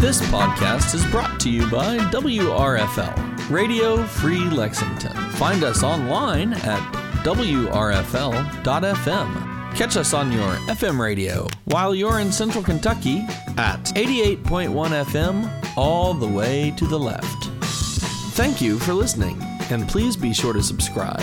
This podcast is brought to you by WRFL, Radio Free Lexington. Find us online at WRFL.FM. Catch us on your FM radio while you're in Central Kentucky at 88.1 FM, all the way to the left. Thank you for listening, and please be sure to subscribe.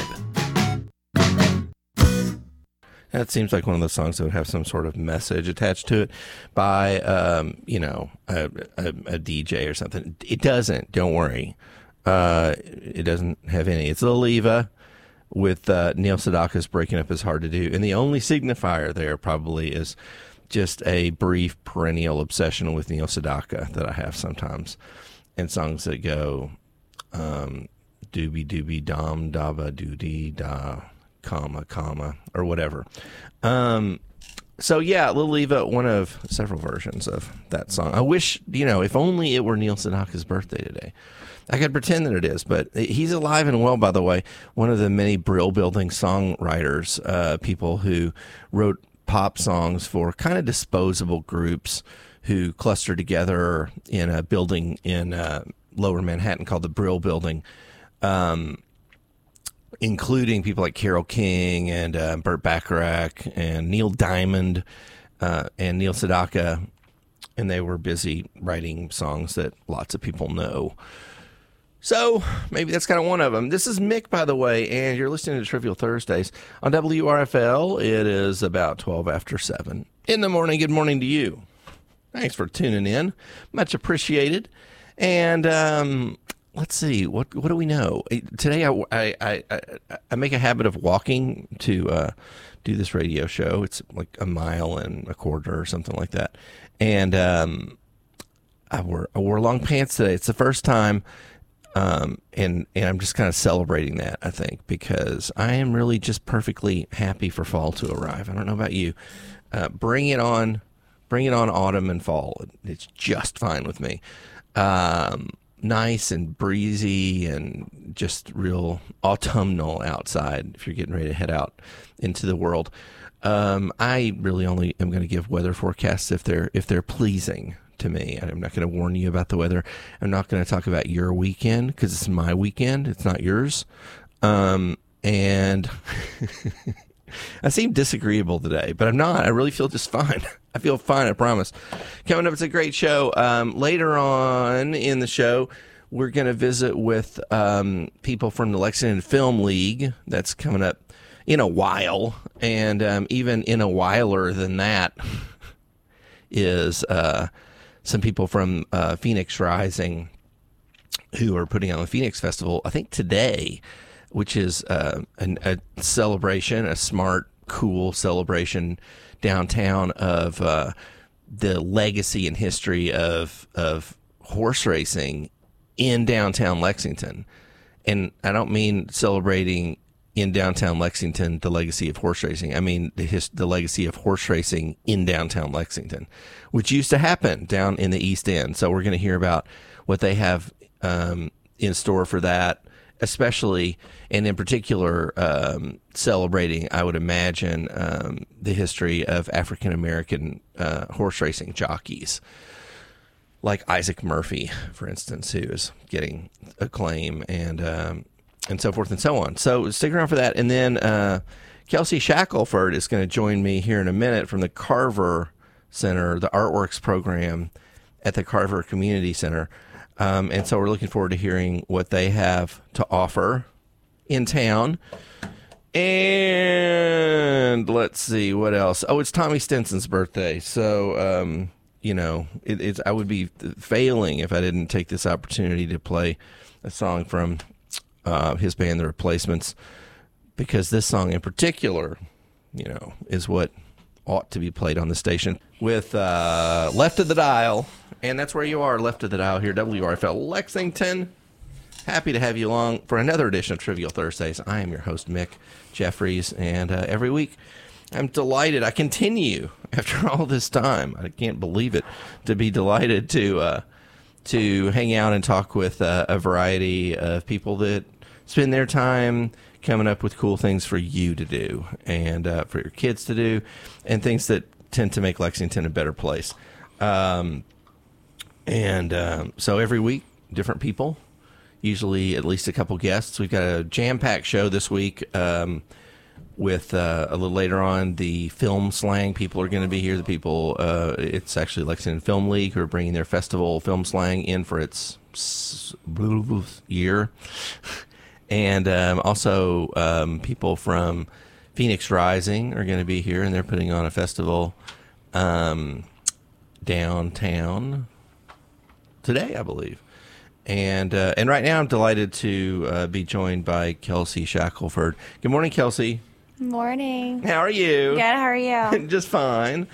That seems like one of those songs that would have some sort of message attached to it by, a DJ or something. It doesn't. Don't worry. It doesn't have any. It's Liliva with Neil Sedaka's Breaking Up Is Hard to Do. And the only signifier there probably is just a brief perennial obsession with Neil Sedaka that I have sometimes. And songs that go doobie doobie dom daba doodie da comma, or whatever. So yeah, Liliva, one of several versions of that song. I wish, if only it were Neil Sedaka's birthday today. I could pretend that it is, but he's alive and well, by the way. One of the many Brill-building songwriters, people who wrote pop songs for kind of disposable groups who clustered together in a building in Lower Manhattan called the Brill Building, including people like Carole King and Burt Bacharach and Neil Diamond and Neil Sedaka. And they were busy writing songs that lots of people know. So maybe that's kind of one of them. This is Mick, by the way, and you're listening to Trivial Thursdays on WRFL. It is about 12 after 7 in the morning. Good morning to you. Thanks for tuning in. Much appreciated. And let's see, what do we know? Today I make a habit of walking to do this radio show. It's like a mile and a quarter or something like that. And I wore long pants today. It's the first time. And I'm just kind of celebrating that, I think, because I am really just perfectly happy for fall to arrive. I don't know about you. Bring it on autumn and fall. It's just fine with me. Nice and breezy and just real autumnal outside if you're getting ready to head out into the world. I really only am going to give weather forecasts if they're pleasing to me. I'm not going to warn you about the weather. I'm not going to talk about your weekend because it's my weekend. It's not yours. And I seem disagreeable today, but I'm not. I really feel just fine. I feel fine, I promise. Coming up, it's a great show. Later on in the show, we're going to visit with people from the Lexington Film League. That's coming up in a while. And even in a whiler than that is some people from Phoenix Rising who are putting on the Phoenix Festival, I think today, which is a celebration, a smart, cool celebration downtown of the legacy and history of horse racing in downtown Lexington. And I don't mean celebrating in downtown Lexington the legacy of horse racing. I mean the legacy of horse racing in downtown Lexington, which used to happen down in the East End. So we're going to hear about what they have in store for that, especially and in particular celebrating, I would imagine, the history of African-American horse racing jockeys, like Isaac Murphy, for instance, who is getting acclaim and so forth and so on. So stick around for that. And then Kelsey Shackelford is going to join me here in a minute from the Carver Center, the Artworks program at the Carver Community Center. And so we're looking forward to hearing what they have to offer in town. And let's see what else. Oh, it's Tommy Stinson's birthday. So, I would be failing if I didn't take this opportunity to play a song from his band, The Replacements, because this song in particular, is what ought to be played on the station with Left of the Dial. And that's where you are, left of the dial here, WRFL Lexington. Happy to have you along for another edition of Trivial Thursdays. I am your host, Mick Jeffries, and every week I'm delighted. I continue, after all this time, I can't believe it, to be delighted to hang out and talk with a variety of people that spend their time coming up with cool things for you to do and for your kids to do and things that tend to make Lexington a better place. And so every week, different people, usually at least a couple guests. We've got a jam-packed show this week with a little later on the Film Slang people are going to be here. The people, it's actually Lexington Film League who are bringing their festival Film Slang in for its year. And also people from Phoenix Rising are going to be here, and they're putting on a festival downtown today, I believe. And right now I'm delighted to be joined by Kelsey Shackelford. Good morning, Kelsey. Morning. How are you? Good, how are you? Just fine.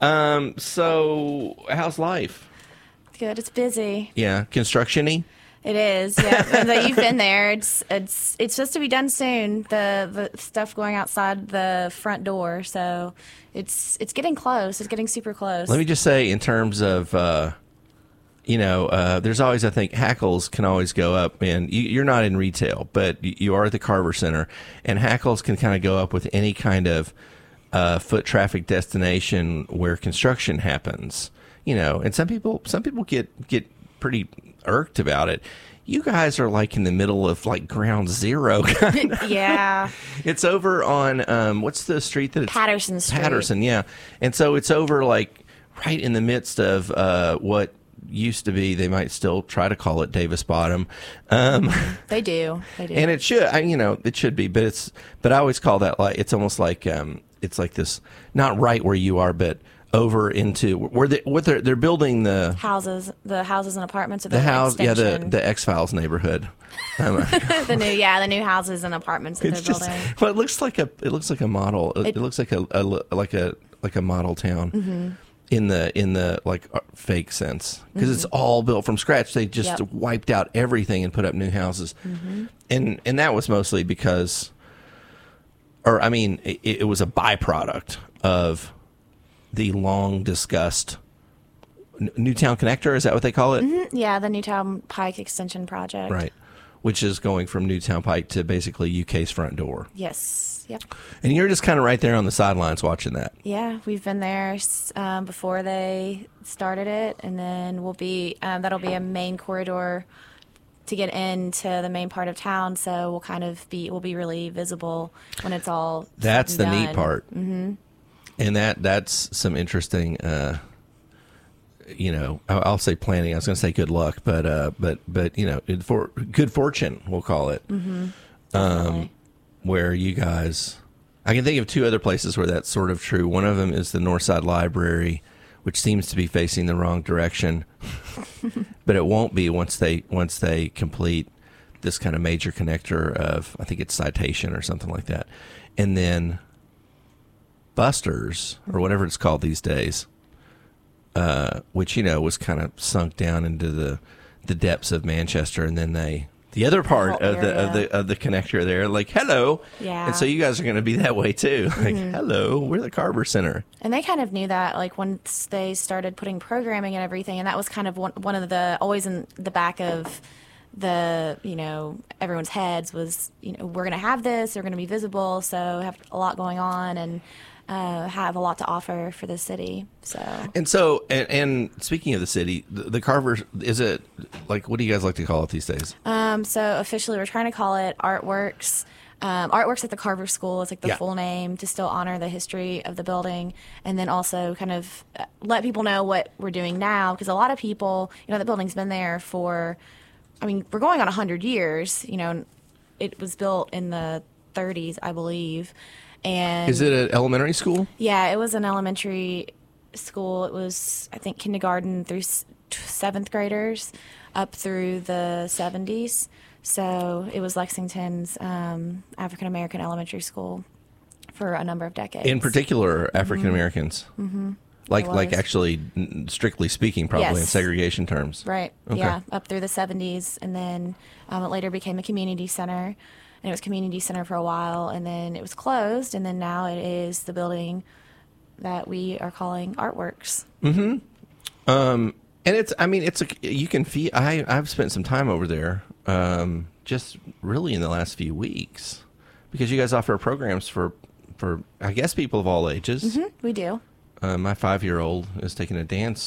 So how's life? Good, it's busy. Yeah, construction-y? It is, yeah. But you've been there. It's supposed to be done soon. The stuff going outside the front door. So it's getting close. It's getting super close. Let me just say, in terms of, there's always, I think, hackles can always go up. And you're not in retail, but you are at the Carver Center. And hackles can kind of go up with any kind of foot traffic destination where construction happens. And some people get pretty irked about it. You guys are like in the middle of like ground zero. Yeah. It's over on what's the street that it's Patterson Street. Patterson, yeah. And so it's over like right in the midst of what used to be, they might still try to call it Davis Bottom. They do. And it should, it should be, but I always call that like, it's almost like it's like this, not right where you are, but over into where they're building the houses and apartments of the house, extension. the X-Files neighborhood. the new houses and apartments that they're building. Well, it looks like a model. It looks like a model town. Mm-hmm. In the like fake sense, because it's all built from scratch. They just wiped out everything and put up new houses, and that was mostly because, it was a byproduct of the long discussed Newtown Connector. Is that what they call it? Mm-hmm. Yeah, the Newtown Pike Extension Project. Right, which is going from Newtown Pike to basically UK's front door. Yes. Yep. And you're just kind of right there on the sidelines watching that. Yeah, we've been there before they started it, and then we'll be that'll be a main corridor to get into the main part of town. So we'll be really visible when it's all. That's the done. neat part. Mm-hmm. And that's some interesting. I'll say planning. I was going to say good luck, but for good fortune, we'll call it. Mm-hmm. Where you guys, I can think of two other places where that's sort of true. One of them is the Northside Library, which seems to be facing the wrong direction, but it won't be once they complete this kind of major connector of, I think it's Citation or something like that, and then Buster's or whatever it's called these days, which was kind of sunk down into the depths of Manchester, and then the other part of the connector there, like, hello. Yeah. And so you guys are going to be that way too. Like, hello, we're the Carver Center. And they kind of knew that, like, once they started putting programming and everything, and that was kind of one of the, always in the back of the, everyone's heads was, we're going to have this, they're going to be visible, so have a lot going on, and have a lot to offer for the city. And speaking of the city, the Carver, is it like, what do you guys like to call it these days? So officially we're trying to call it Artworks. Artworks at the Carver School is like the full name, to still honor the history of the building, and then also kind of let people know what we're doing now, because a lot of people, the building's been there for, we're going on 100 years. It was built in the 30s, I believe. And is it an elementary school? Yeah, it was an elementary school. It was, I think, kindergarten through 7th graders up through the 70s. So it was Lexington's African American elementary school for a number of decades. In particular, African Americans. Mm-hmm. Like actually, strictly speaking, probably in segregation terms. Right. Okay. Yeah, up through the 70s, and then it later became a community center. And it was community center for a while, and then it was closed, and then now it is the building that we are calling Artworks. Mm-hmm. And you can feel. I've spent some time over there, just really in the last few weeks, because you guys offer programs for I guess people of all ages. Mm-hmm, we do. My 5-year-old is taking a dance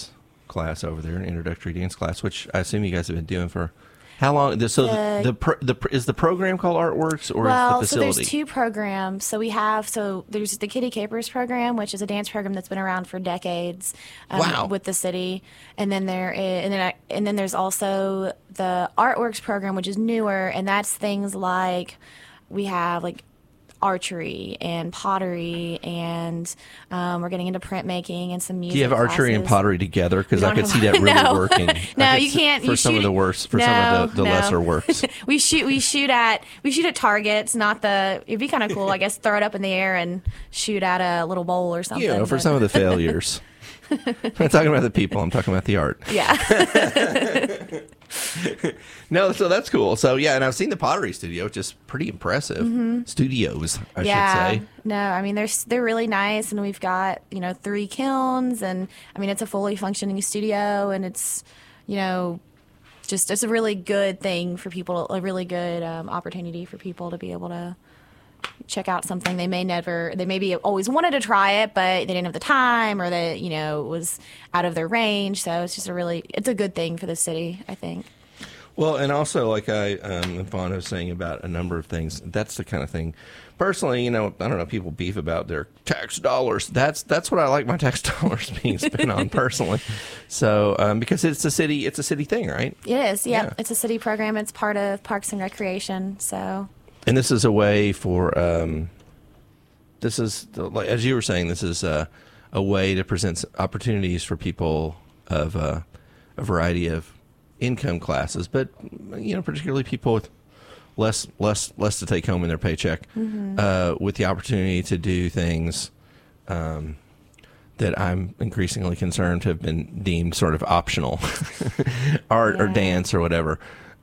class over there, an introductory dance class, which I assume you guys have been doing for how long? So is the program called Artworks, or is the facility? So there's two programs. There's the Kitty Capers program, which is a dance program that's been around for decades with the city, and then there's also the Artworks program, which is newer, and that's things like we have like archery and pottery, and we're getting into printmaking and some music. Do you have archery classes. And pottery together? Because I could see that really working. No, you can't. For some of the lesser works. we shoot at targets, not the. It'd be kind of cool, I guess. Throw it up in the air and shoot at a little bowl or something. For some of the failures. I'm not talking about the people. I'm talking about the art. Yeah. No, so that's cool. So yeah, and I've seen the pottery studio, which is pretty impressive. Mm-hmm. Studios, I should say. No, I mean they're really nice, and we've got 3 kilns, and I mean it's a fully functioning studio, and it's it's a really good thing for people, a really good opportunity for people to be able to check out something they maybe always wanted to try it, but they didn't have the time, or that it was out of their range. So it's just it's a good thing for the city, I think. Well, and also, like I am fond of saying about a number of things, that's the kind of thing. Personally, I don't know, people beef about their tax dollars. That's what I like my tax dollars being spent on personally. So because it's a city thing, right? It is, yeah. It's a city program. It's part of Parks and Recreation. So. And this is a way for as you were saying, this is a way to present opportunities for people of a variety of income classes, but particularly people with less to take home in their paycheck, with the opportunity to do things that I'm increasingly concerned have been deemed sort of optional, art or dance or whatever,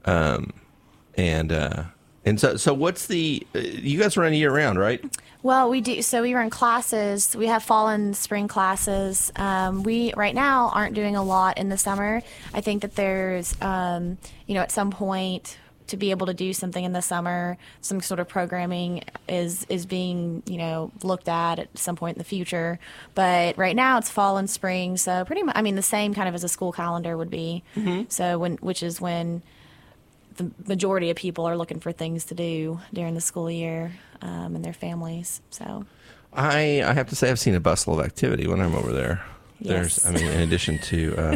and so what's the you guys run year round, right? Well, we do. So we run classes. We have fall and spring classes. We right now aren't doing a lot in the summer. I think that there's, at some point to be able to do something in the summer, some sort of programming is being, looked at some point in the future. But right now it's fall and spring. So pretty much, the same kind of as a school calendar would be. Mm-hmm. So which is when the majority of people are looking for things to do during the school year, and their families. So I have to say I've seen a bustle of activity when I'm over there. Yes. There's, in addition to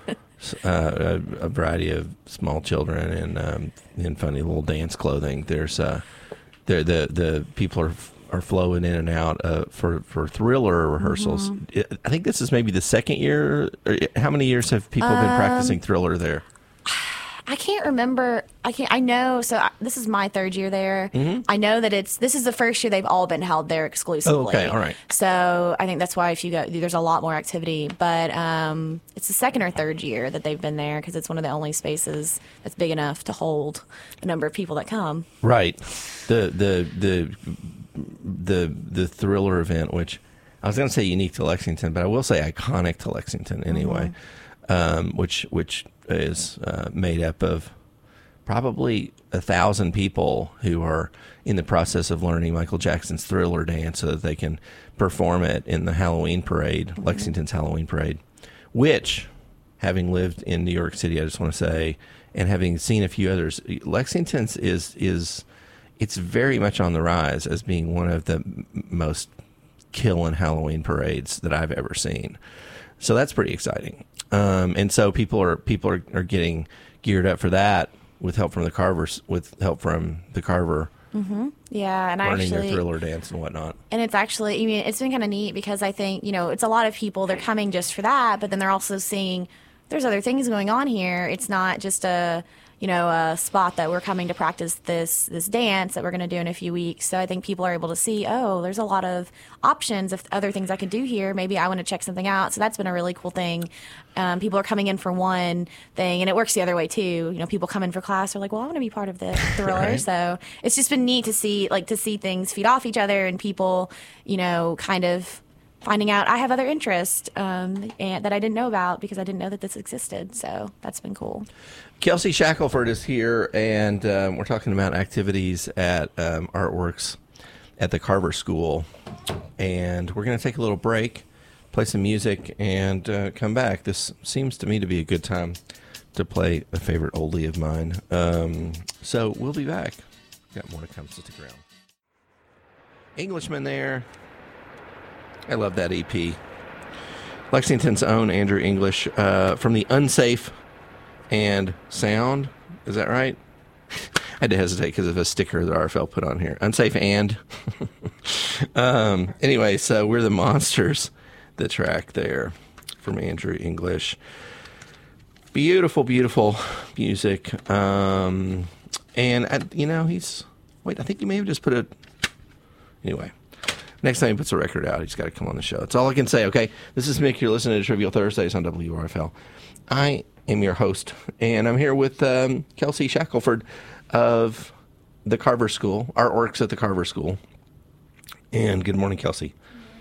a variety of small children and in funny little dance clothing, there's the people are flowing in and out for Thriller rehearsals. Mm-hmm. I think this is maybe the second year. How many years have people been practicing Thriller there? I can't remember. I know. So this is my third year there. Mm-hmm. I know that this is the first year they've all been held there exclusively. Oh, okay, all right. So I think that's why if you go, there's a lot more activity. But it's the second or third year that they've been there because it's one of the only spaces that's big enough to hold the number of people that come. Right. The Thriller event, which I was going to say unique to Lexington, but I will say iconic to Lexington anyway. Mm-hmm. Which is made up of probably 1,000 people who are in the process of learning Michael Jackson's Thriller dance so that they can perform it in the Halloween parade, Lexington's Halloween parade, which, having lived in New York City, I just want to say, and having seen a few others, Lexington's it's very much on the rise as being one of the most killing Halloween parades that I've ever seen. So that's pretty exciting. And so people are getting geared up for that with help from the Carvers, with help from the Carver. Mm-hmm. Yeah, and learning their Thriller dance and whatnot. And it's actually, it's been kind of neat because I think, it's a lot of people, they're coming just for that, but then they're also seeing there's other things going on here. It's not just a spot that we're coming to practice this dance that we're going to do in a few weeks. So I think people are able to see, there's a lot of options of other things I can do here. Maybe I want to check something out. So that's been a really cool thing. People are coming in for one thing, and it works the other way too. People come in for class, they're like, well, I want to be part of the Thriller. Right. So it's just been neat to see things feed off each other and people, kind of finding out I have other interests and that I didn't know about because I didn't know that this existed. So that's been cool. Kelsey Shackelford is here, and we're talking about activities at Artworks at the Carver School. And we're going to take a little break, play some music, and come back. This seems to me to be a good time to play a favorite oldie of mine. So we'll be back. Got more to come, so stick around. Englishman there. I love that EP. Lexington's own Andrew English from the Unsafe and Sound. Is that right? I had to hesitate because of a sticker that RFL put on here. Unsafe and. Anyway, so We're the Monsters, the track there from Andrew English. Beautiful, beautiful music. And, he's... Wait, I think he may have just put a... Anyway. Next time he puts a record out, he's got to come on the show. That's all I can say, okay? This is Mick. You're listening to Trivial Thursdays on WRFL. I am your host, and I'm here with Kelsey Shackelford of the Carver School, Artworks at the Carver School. And good morning, Kelsey.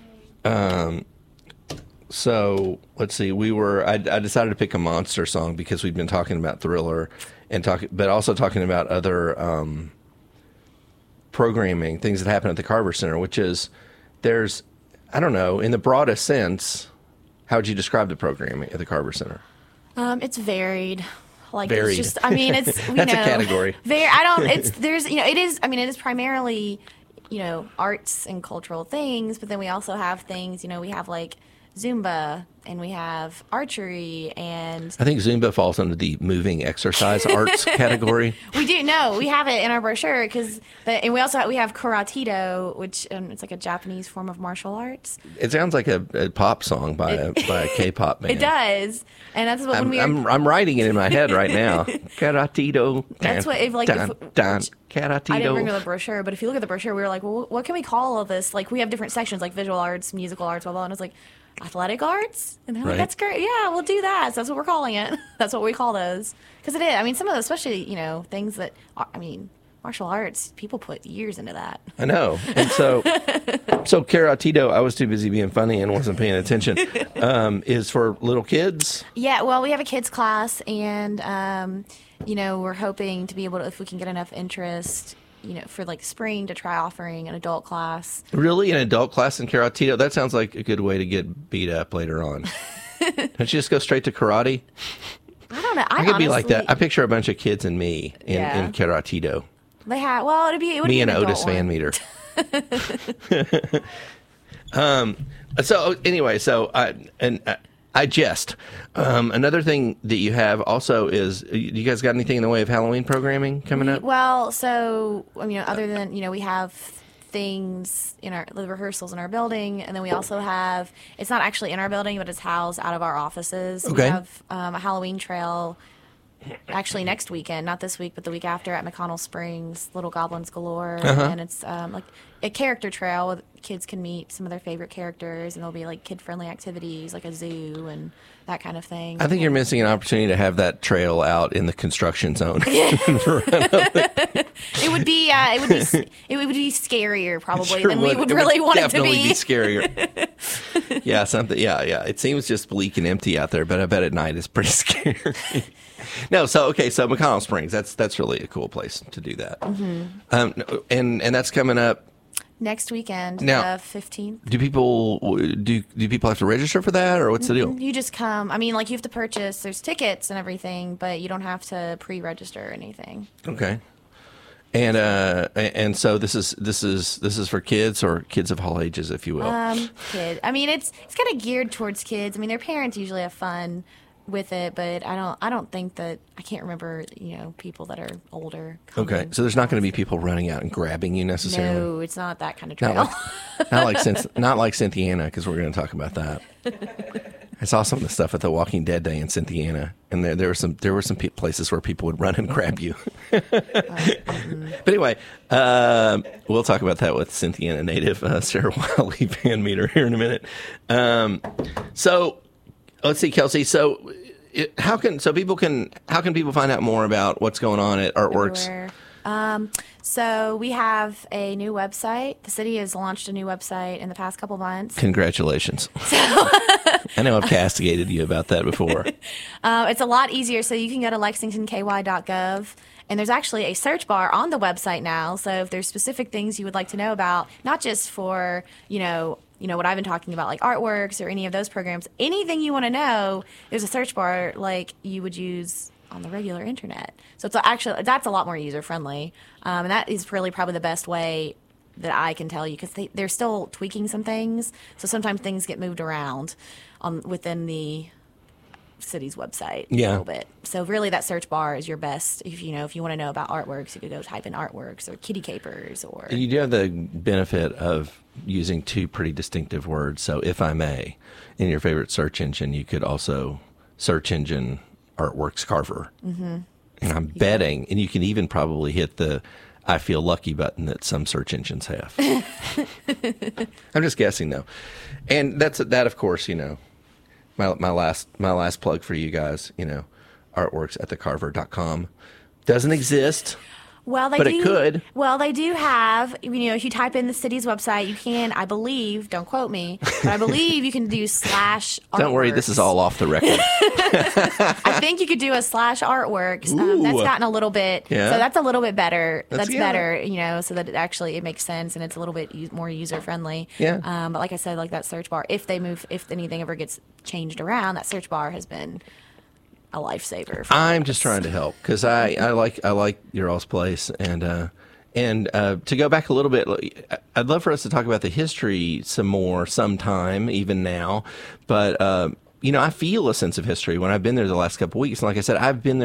So, let's see. I decided to pick a monster song because we've been talking about Thriller, but also talking about other programming, things that happen at the Carver Center, which is... There's, I don't know, in the broadest sense, how would you describe the programming at the Carver Center? It's varied. Varied. It's just, it's, That's a category. it is primarily, arts and cultural things, but then we also have things, we have like Zumba, and we have archery, and... I think Zumba falls under the moving exercise arts category. We do. No, we have it in our brochure, and we have Karate-Do, which it's like a Japanese form of martial arts. It sounds like a pop song by a K-pop band. It does, and that's what I'm writing it in my head right now. Karate-Do. That's what, Karate-Do. I didn't bring the brochure, but if you look at the brochure, we were like, well, what can we call all this? Like, we have different sections, like visual arts, musical arts, blah, blah, and it's like, athletic arts? And they're like, that's great. Yeah, we'll do that. So that's what we're calling it. That's what we call those. Because it is. Some of those, especially, things that, martial arts, people put years into that. I know. And so Karate-Do, I was too busy being funny and wasn't paying attention, is for little kids? Yeah, well, we have a kids class, and, we're hoping to be able to, if we can get enough interest, for like spring, to try offering an adult class. Really? An adult class in Karate-Do? That sounds like a good way to get beat up later on. Don't you just go straight to karate? I don't know. I could be like that. I picture a bunch of kids and me in Karate-Do. They have, well, it would me be and an Otis Van Meter. I jest. Another thing that you have also is, you guys got anything in the way of Halloween programming coming up? Well, so, other than, we have things in the rehearsals in our building, and then we also have, it's not actually in our building, but it's housed out of our offices. Okay. We have a Halloween trail actually next weekend, not this week, but the week after, at McConnell Springs, Little Goblins Galore. And it's like a character trail where kids can meet some of their favorite characters, and there'll be like kid-friendly activities like a zoo and that kind of thing. I think you're missing an opportunity to have that trail out in the construction zone. It would be scarier probably than we would really want it to be. Definitely be scarier. Yeah. It seems just bleak and empty out there, but I bet at night it's pretty scary. No, so McConnell Springs, that's really a cool place to do that. Mm-hmm. And that's coming up next weekend, now, the 15th. Do people have to register for that, or what's the deal? You just come. You have to purchase. There's tickets and everything, but you don't have to pre-register or anything. Okay. And so this is for kids, or kids of all ages, if you will. Kid. It's kind of geared towards kids. Their parents usually have fun with it, but I don't think that, I can't remember, people that are older coming. Okay, so there's not going to be people running out and grabbing you necessarily? No, it's not that kind of trail. Not like Cynthiana, because we're going to talk about that. I saw some of the stuff at the Walking Dead Day in Cynthiana, and there were some places where people would run and grab you. But anyway, we'll talk about that with Cynthiana native Sarah Wiley Van Meter here in a minute. So let's see, Kelsey. So how can people find out more about what's going on at Artworks? So we have a new website. The city has launched a new website in the past couple months. Congratulations. I know I've castigated you about that before. It's a lot easier. So you can go to lexingtonky.gov, and there's actually a search bar on the website now. So if there's specific things you would like to know about, not just for, what I've been talking about, like Artworks or any of those programs, anything you want to know, there's a search bar like you would use on the regular internet. So that's a lot more user friendly, and that is really probably the best way that I can tell you, because they're still tweaking some things. So sometimes things get moved around within the city's website a little bit. So really that search bar is your best. If you want to know about Artworks, you could go type in Artworks or Kitty Capers. Or you do have the benefit of using two pretty distinctive words. So if I may, in your favorite search engine, you could also search engine Artworks Carver. Mm-hmm. And I'm betting, and you can even probably hit the I feel lucky button that some search engines have. I'm just guessing though. And that of course, my last plug for you guys, artworks at thecarver.com doesn't exist. Well, it could. Well, they do have, if you type in the city's website, you can, I believe, don't quote me, but I believe you can do /artworks. Don't worry, this is all off the record. I think you could do a /artworks. That's gotten a little bit, so that's a little bit better. That's better, so that it makes sense and it's a little bit more user friendly. Yeah. But like I said, like that search bar, if anything ever gets changed around, that search bar has been a lifesaver. I'm just trying to help because I like your all's place, and to go back a little bit, I'd love for us to talk about the history some more sometime, even now. But I feel a sense of history when I've been there the last couple of weeks. And like I said, I've been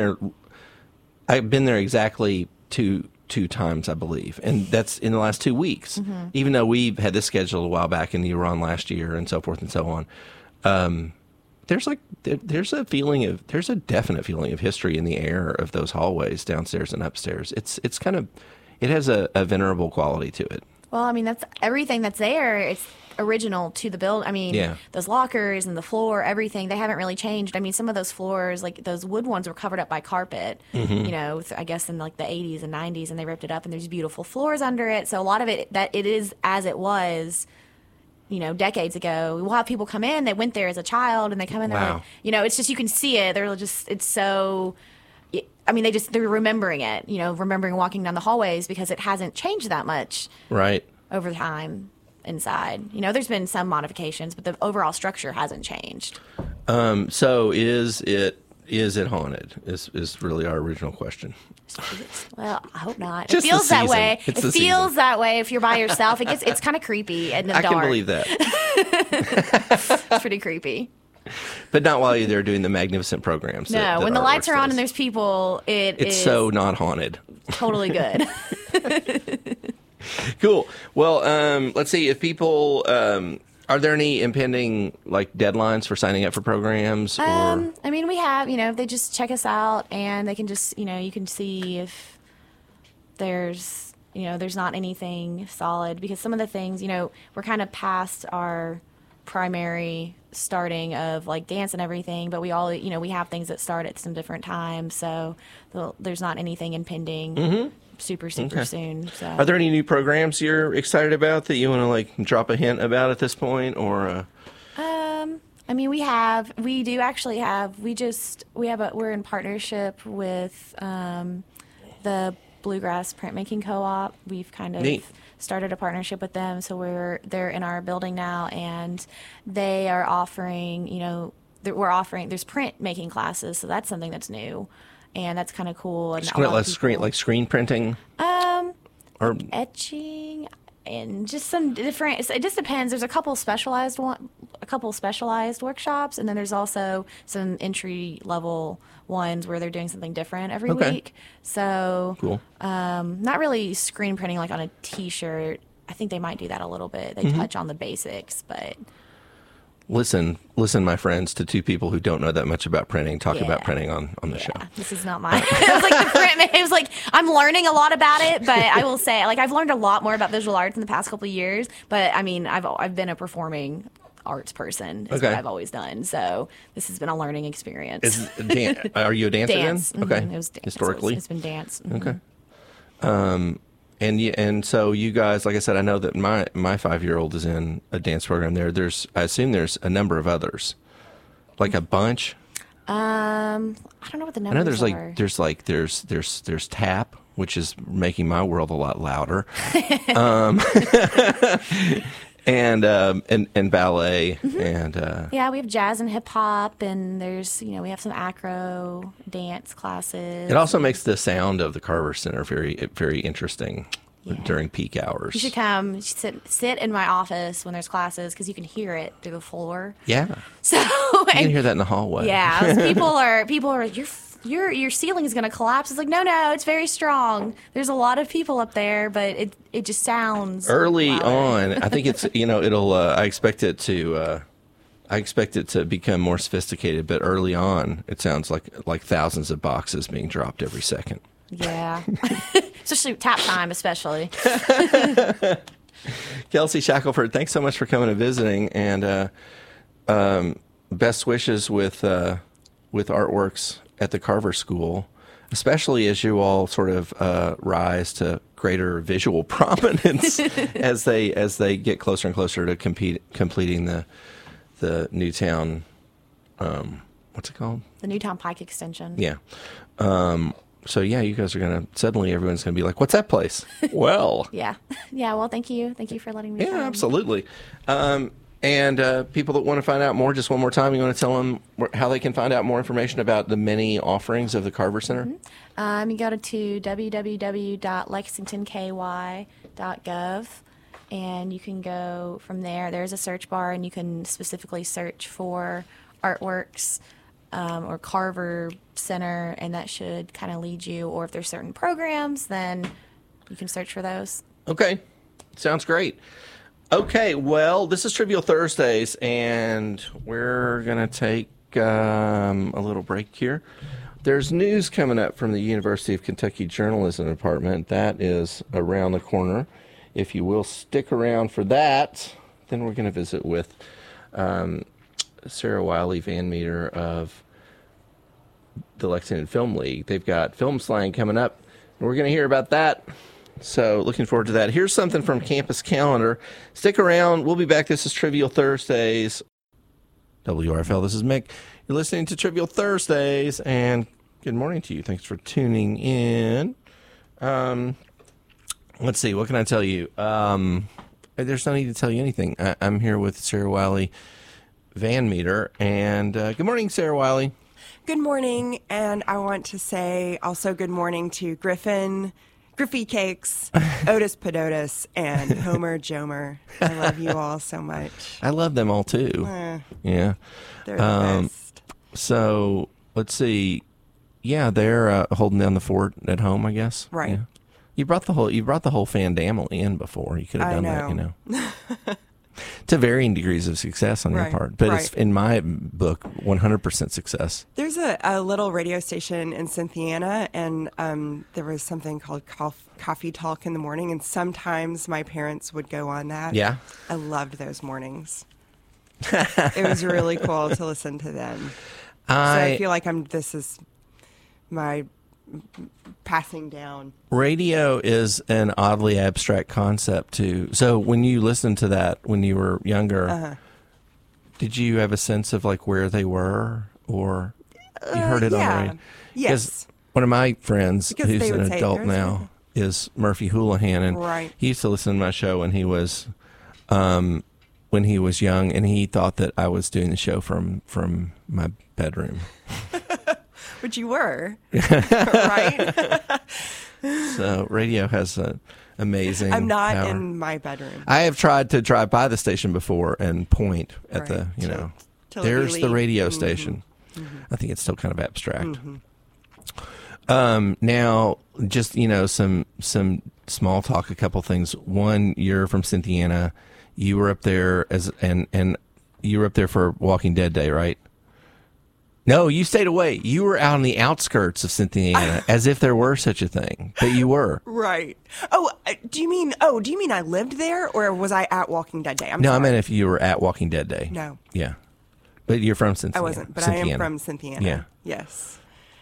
there exactly two times, I believe, and that's in the last 2 weeks. Mm-hmm. Even though we've had this scheduled a while back, and you were on last year, and so forth and so on. There's a definite feeling of history in the air of those hallways downstairs and upstairs. It has a venerable quality to it. Well, I mean, that's everything that's there. It's original to the build. I mean, those lockers and the floor, everything, they haven't really changed. I mean, some of those floors, like those wood ones, were covered up by carpet, I guess in like the 80s and 90s, and they ripped it up, and there's beautiful floors under it. So a lot of it is as it was, decades ago. We'll have people come in, they went there as a child, and they come in there, wow. It's just, you can see it. It's so, I mean, they're remembering it, remembering walking down the hallways because it hasn't changed that much. Right. Over time inside. There's been some modifications, but the overall structure hasn't changed. So is it haunted? Is really our original question. Well, I hope not. Just it feels that way. It feels that way if you're by yourself. It's kind of creepy in the dark. I can believe that. It's pretty creepy. But not while you're there doing the magnificent programs. No, when the lights are on and there's people, it's so not haunted. Totally good. Cool. Well, let's see if people. Are there any impending deadlines for signing up for programs? Or? I mean, we have. They just check us out, and they can just you can see if there's not anything solid, because some of the things we're kind of past our primary starting of dance and everything, but we all we have things that start at some different times, so there's not anything impending. Mm-hmm. super soon. So. Are there any new programs you're excited about that you want to drop a hint about at this point, or? I mean, we're in partnership with the Bluegrass Printmaking Co-op. We've kind of started a partnership with them, so they're in our building now, and they are offering, there's printmaking classes, so that's something that's new. And that's kind of cool. And screen printing? Or etching and just some different. It just depends. There's a couple specialized workshops, and then there's also some entry level ones where they're doing something different every week. So cool. Not really screen printing like on a T-shirt. I think they might do that a little bit. They touch on the basics, but. Listen, my friends, to two people who don't know that much about printing talk about printing on the show. This is not mine. It was like I'm learning a lot about it, but I will say, I've learned a lot more about visual arts in the past couple of years. But I mean, I've been a performing arts person. Is what I've always done. So this has been a learning experience. Are you a dancer dance. then? Okay. Mm-hmm. It was dance. Historically, it's been dance. Mm-hmm. Okay. And so you guys, like I said, I know that my 5-year-old is in a dance program there. I assume there's a number of others, a bunch. I don't know what the numbers are. There's tap, which is making my world a lot louder. and ballet and Yeah, we have jazz and hip hop, and there's we have some acro dance classes. it also makes the sound of the Carver Center very, very interesting during peak hours. You should come sit in my office when there's classes because you can hear it through the floor. Yeah, So you can hear that in the hallway. yeah, people are your ceiling is going to collapse. It's like no, it's very strong. There's a lot of people up there, but it just sounds Early louder. on, I think it's it'll. I expect it to become more sophisticated, but early on, it sounds like thousands of boxes being dropped every second. Yeah, especially tap time, especially. Kelsey Shackelford, thanks so much for coming and visiting, and best wishes with Artworks at the Carver School, especially as you all sort of rise to greater visual prominence as they get closer and closer to completing the Newtown. What's it called? The Newtown Pike extension. Yeah. So yeah, you guys are suddenly everyone's gonna be like, "What's that place?" Well, Yeah. Well, thank you for letting me. yeah, come. absolutely. And people that want to find out more, just one more time, you want to tell them how they can find out more information about the many offerings of the Carver Center? You go to www.lexingtonky.gov, and you can go from there. There's a search bar, and you can specifically search for Artworks or Carver Center, and that should kind of lead you. Or if there's certain programs, then you can search for those. Okay, sounds great. Okay, well, this is Trivial Thursdays, and we're going to take a little break here. There's news coming up from the University of Kentucky Journalism Department. That is around the corner. If you will stick around for that, then we're going to visit with Sarah Wiley Van Meter of the Lexington Film League. They've got Film Slang coming up, and we're going to hear about that. So looking forward to that. Here's something from Campus Calendar. Stick around. We'll be back. This is Trivial Thursdays. WRFL, this is Mick. You're listening to Trivial Thursdays, and good morning to you. Thanks for tuning in. Let's see. What can I tell you? There's no need to tell you anything. I'm here with Sarah Wiley Van Meter, and good morning, Sarah Wiley. Good morning, and I want to say also good morning to Griffey Cakes, Otis Podotus, and Homer Jomer. I love you all so much. I love them all too. Yeah. They're the best. So let's see. Yeah, they're holding down the fort at home, I guess. Right. Yeah. You brought the whole family in before. You could have done that, to varying degrees of success on your part. But it's, in my book, 100% success. There's a little radio station in Cynthiana, and there was something called Coffee Talk in the morning, and sometimes my parents would go on that. Yeah. I loved those mornings. It was really cool to listen to them. So I feel like this is my passing down. Radio is an oddly abstract concept too. So when you listened to that when you were younger, did you have a sense of like where they were, or you heard it on the radio? Yes. Because one of my friends, who's an adult now, is Murphy Houlihan, and he used to listen to my show when he was young, and he thought that I was doing the show from my bedroom. But you were, right? So radio has an amazing I'm not power. in my bedroom. I have tried to drive by the station before and point at there's the radio station. Mm-hmm. I think it's still kind of abstract. Mm-hmm. Now, just, some small talk, a couple things. One, you're from Cynthiana. You were up there and you were up there for Walking Dead Day, right? No, you stayed away. You were out on the outskirts of Cynthiana, as if there were such a thing, but you were. Right. Oh, do you mean I lived there, or was I at Walking Dead Day? No, I meant if you were at Walking Dead Day. No. Yeah. But you're from Cynthiana. I wasn't, but I am from Cynthiana. Yeah. Yes.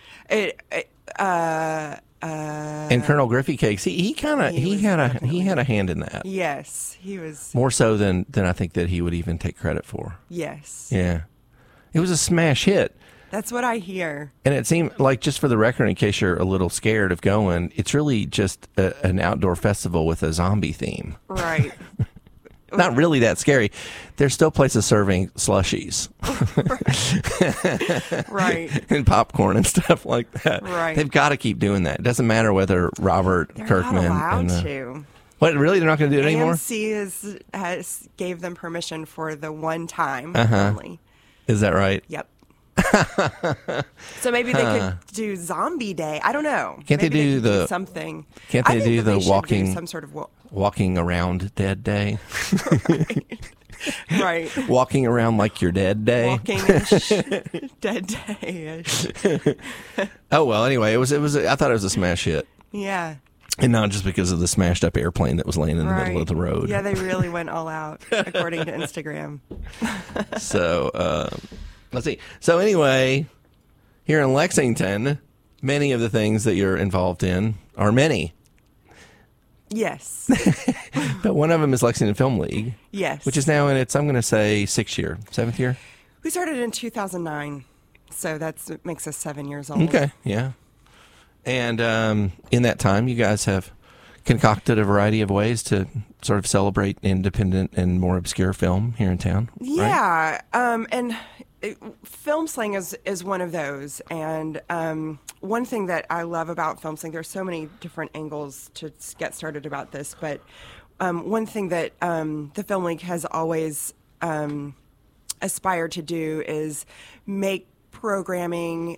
And Colonel Griffey Cakes, he had a hand in that. Yes, he was more so than I think that he would even take credit for. Yes. Yeah. It was a smash hit. That's what I hear. And it seemed like, just for the record, in case you're a little scared of going, it's really just an outdoor festival with a zombie theme. Right. not really that scary. There's still places serving slushies. Right. And popcorn and stuff like that. Right. They've got to keep doing that. It doesn't matter whether Robert They're Kirkman. not allowed to. What, really? They're not going to do it anymore? AMC has gave them permission for the one time Uh-huh. only. Is that right? Yep. So maybe they could do Zombie Day. I don't know. Can't they Maybe do could the- something? can't I they think do that the should walking- some sort of Walking around dead day? right? Walking around like your dead day? Walking dead day. Oh, well, anyway, it was. I thought it was a smash hit. Yeah. And not just because of the smashed up airplane that was laying in the middle of the road. Yeah, they really went all out, according to Instagram. So, let's see. So anyway, here in Lexington, many of the things that you're involved in are many. Yes. But one of them is Lexington Film League. Yes. Which is now in its, I'm going to say, 7th year? We started in 2009, so that makes us 7 years old. Okay, yeah. And in that time, you guys have concocted a variety of ways to sort of celebrate independent and more obscure film here in town. Right? Yeah, and Film Slang is one of those. And one thing that I love about Film Slang, there's so many different angles to get started about this, but one thing that the Film League has always aspired to do is make programming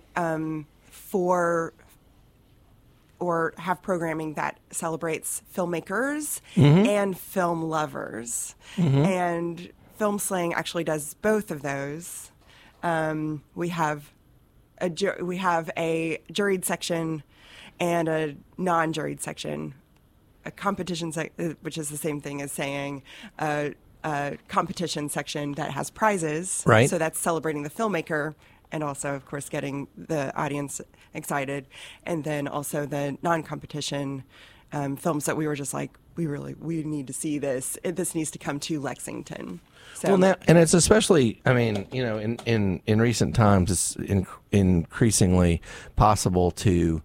or have programming that celebrates filmmakers and film lovers. And Film Slang actually does both of those. We have a juried section and a non-juried section. A competition which is the same thing as saying a competition section that has prizes. Right. So that's celebrating the filmmaker and also, of course, getting the audience excited. And then also the non-competition films that we were just like, we need to see this. This needs to come to Lexington. So, Well, now, and it's especially, I mean, you know, in recent times, it's increasingly possible to,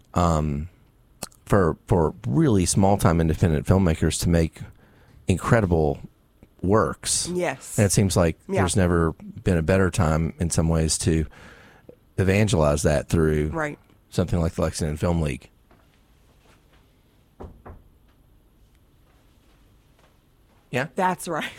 for really small time independent filmmakers to make incredible works. yes. And it seems like Yeah. there's never been a better time in some ways to evangelize that through Right. something like the Lexington Film League. Yeah? That's right.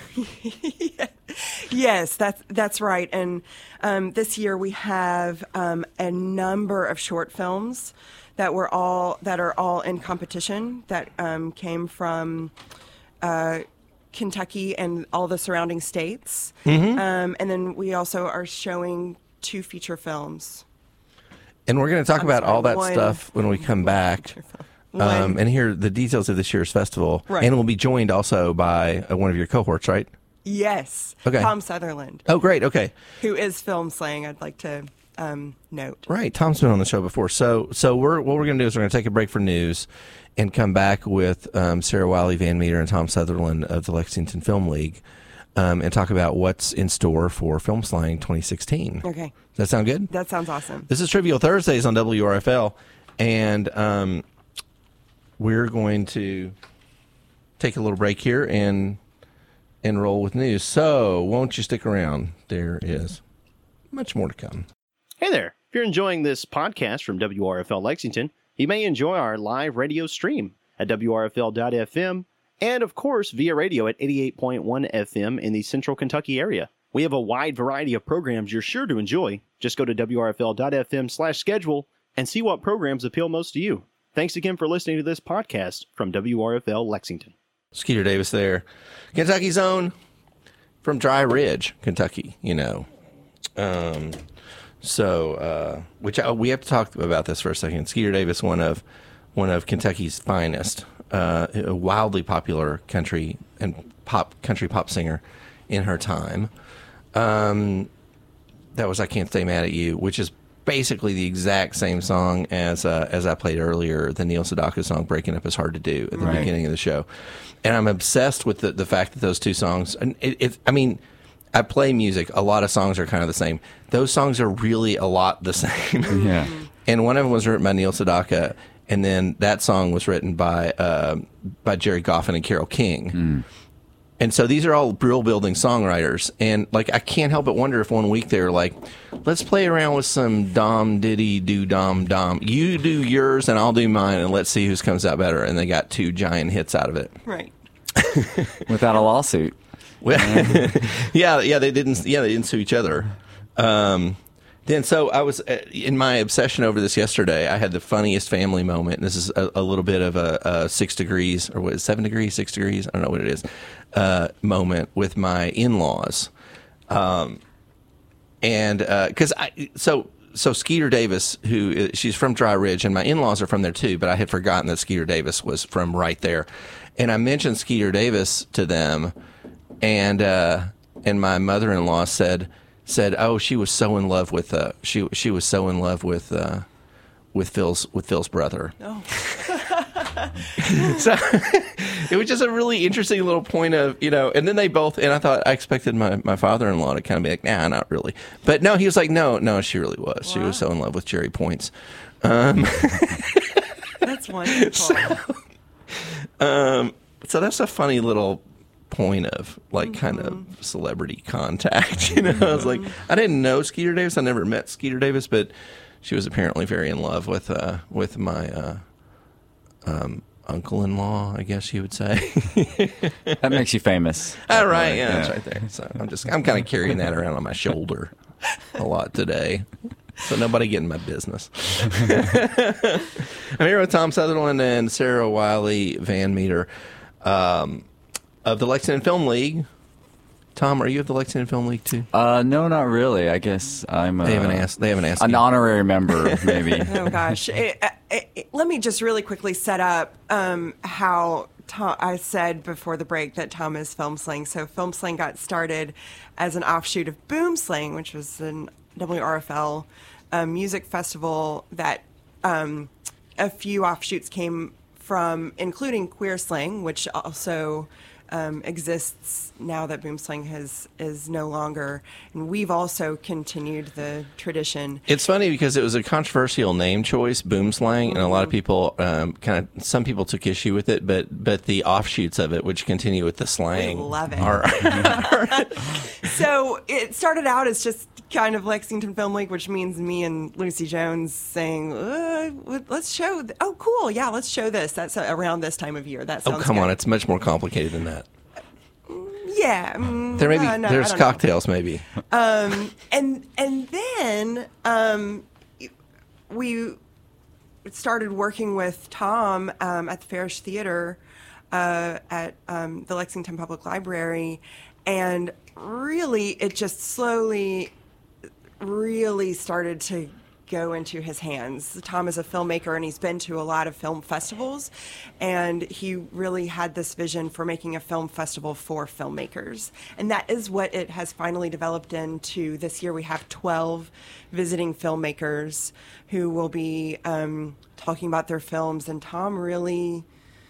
Yes, that's right. And this year we have a number of short films that are all in competition that came from Kentucky and all the surrounding states. And then we also are showing 2 feature films. And we're going to talk about sorry, all that one- stuff when we come back. One- And hear the details of this year's festival. Right. And we'll be joined also by one of your cohorts, right? Yes. Okay. Tom Sutherland, Oh, great. Okay. who is Film Slang, I'd like to note. Right. Tom's been on the show before. So what we're going to do is we're going to take a break for news and come back with Sarah Wiley Van Meter and Tom Sutherland of the Lexington Film League and talk about what's in store for Film Slang 2016. Okay. Does that sound good? That sounds awesome. This is Trivial Thursdays on WRFL, and we're going to take a little break here and roll with news. So won't you stick around? There is much more to come. Hey there. If you're enjoying this podcast from WRFL Lexington, you may enjoy our live radio stream at WRFL.FM and, of course, via radio at 88.1 FM in the Central Kentucky area. We have a wide variety of programs you're sure to enjoy. Just go to WRFL.FM/schedule and see what programs appeal most to you. Thanks again for listening to this podcast from WRFL Lexington. Skeeter Davis there. Kentucky's own from Dry Ridge, Kentucky, you know. We have to talk about this for a second. Skeeter Davis, one of Kentucky's finest, a wildly popular country pop singer in her time. That was I Can't Stay Mad at You, which is basically the exact same song as I played earlier, the Neil Sedaka song "Breaking Up Is Hard to Do" at the beginning of the show. And I'm obsessed with the fact that those two songs. And I mean, I play music. A lot of songs are kind of the same. Those songs are really a lot the same. Yeah. And one of them was written by Neil Sedaka, and then that song was written by Jerry Goffin and Carole King. And so these are all Brill Building songwriters. And like, I can't help but wonder if one week they were like, let's play around with some dom, diddy, do, dom, dom. You do yours and I'll do mine, and let's see whose comes out better. And they got 2 giant hits out of it. Right. Without a lawsuit. yeah, they didn't sue each other. Then, so I was in my obsession over this yesterday. I had the funniest family moment. And this is a little bit of a 6 degrees, or what is 7 degrees, 6 degrees? I don't know what it is. Moment with my in-laws, and because so Skeeter Davis, she's from Dry Ridge, and my in-laws are from there too. But I had forgotten that Skeeter Davis was from right there, and I mentioned Skeeter Davis to them, and my mother-in-law said, "Oh, she was so in love with she was so in love with Phil's brother." Oh. So it was just a really interesting little point of, and then they both, and I expected my father-in-law to kind of be like, nah, not really. But no, he was like, no, she really was. Wow. She was so in love with Jerry Points. That's wonderful. So that's a funny little point of like kind of celebrity contact. I was like, I didn't know Skeeter Davis. I never met Skeeter Davis, but she was apparently very in love with my uncle-in-law, I guess you would say. That makes you famous. All right, yeah, that's right there. So I'm kind of carrying that around on my shoulder a lot today. So nobody get in my business. I'm here with Tom Sutherland and Sarah Wiley Van Meter of the Lexington Film League. Tom, are you of the Lexington Film League too? No, not really. I guess I'm. They haven't asked. An you. Honorary member, maybe. Oh gosh, let me just really quickly set up how Tom. I said before the break that Tom is Film Sling. So Film Sling got started as an offshoot of Boom Sling, which was an WRFL music festival that a few offshoots came from, including Queer Sling, which also exists now that Boom Sling is no longer, and we've also continued the tradition. It's funny because it was a controversial name choice, Boom Slang, and a lot of people some people took issue with it, but the offshoots of it, which continue with the slang, I love it. So it started out as just kind of Lexington Film League, which means me and Lucy Jones saying, let's show. Oh, cool. Yeah, let's show this. That's around this time of year. That sounds Oh, come good. on. It's much more complicated than that. Yeah. There may be, there's cocktails maybe. And then we started working with Tom at the Farish Theater at the Lexington Public Library, and really it just slowly really started to go into his hands. Tom is a filmmaker, and he's been to a lot of film festivals, and he really had this vision for making a film festival for filmmakers. And that is what it has finally developed into. This year we have 12 visiting filmmakers who will be talking about their films, and Tom really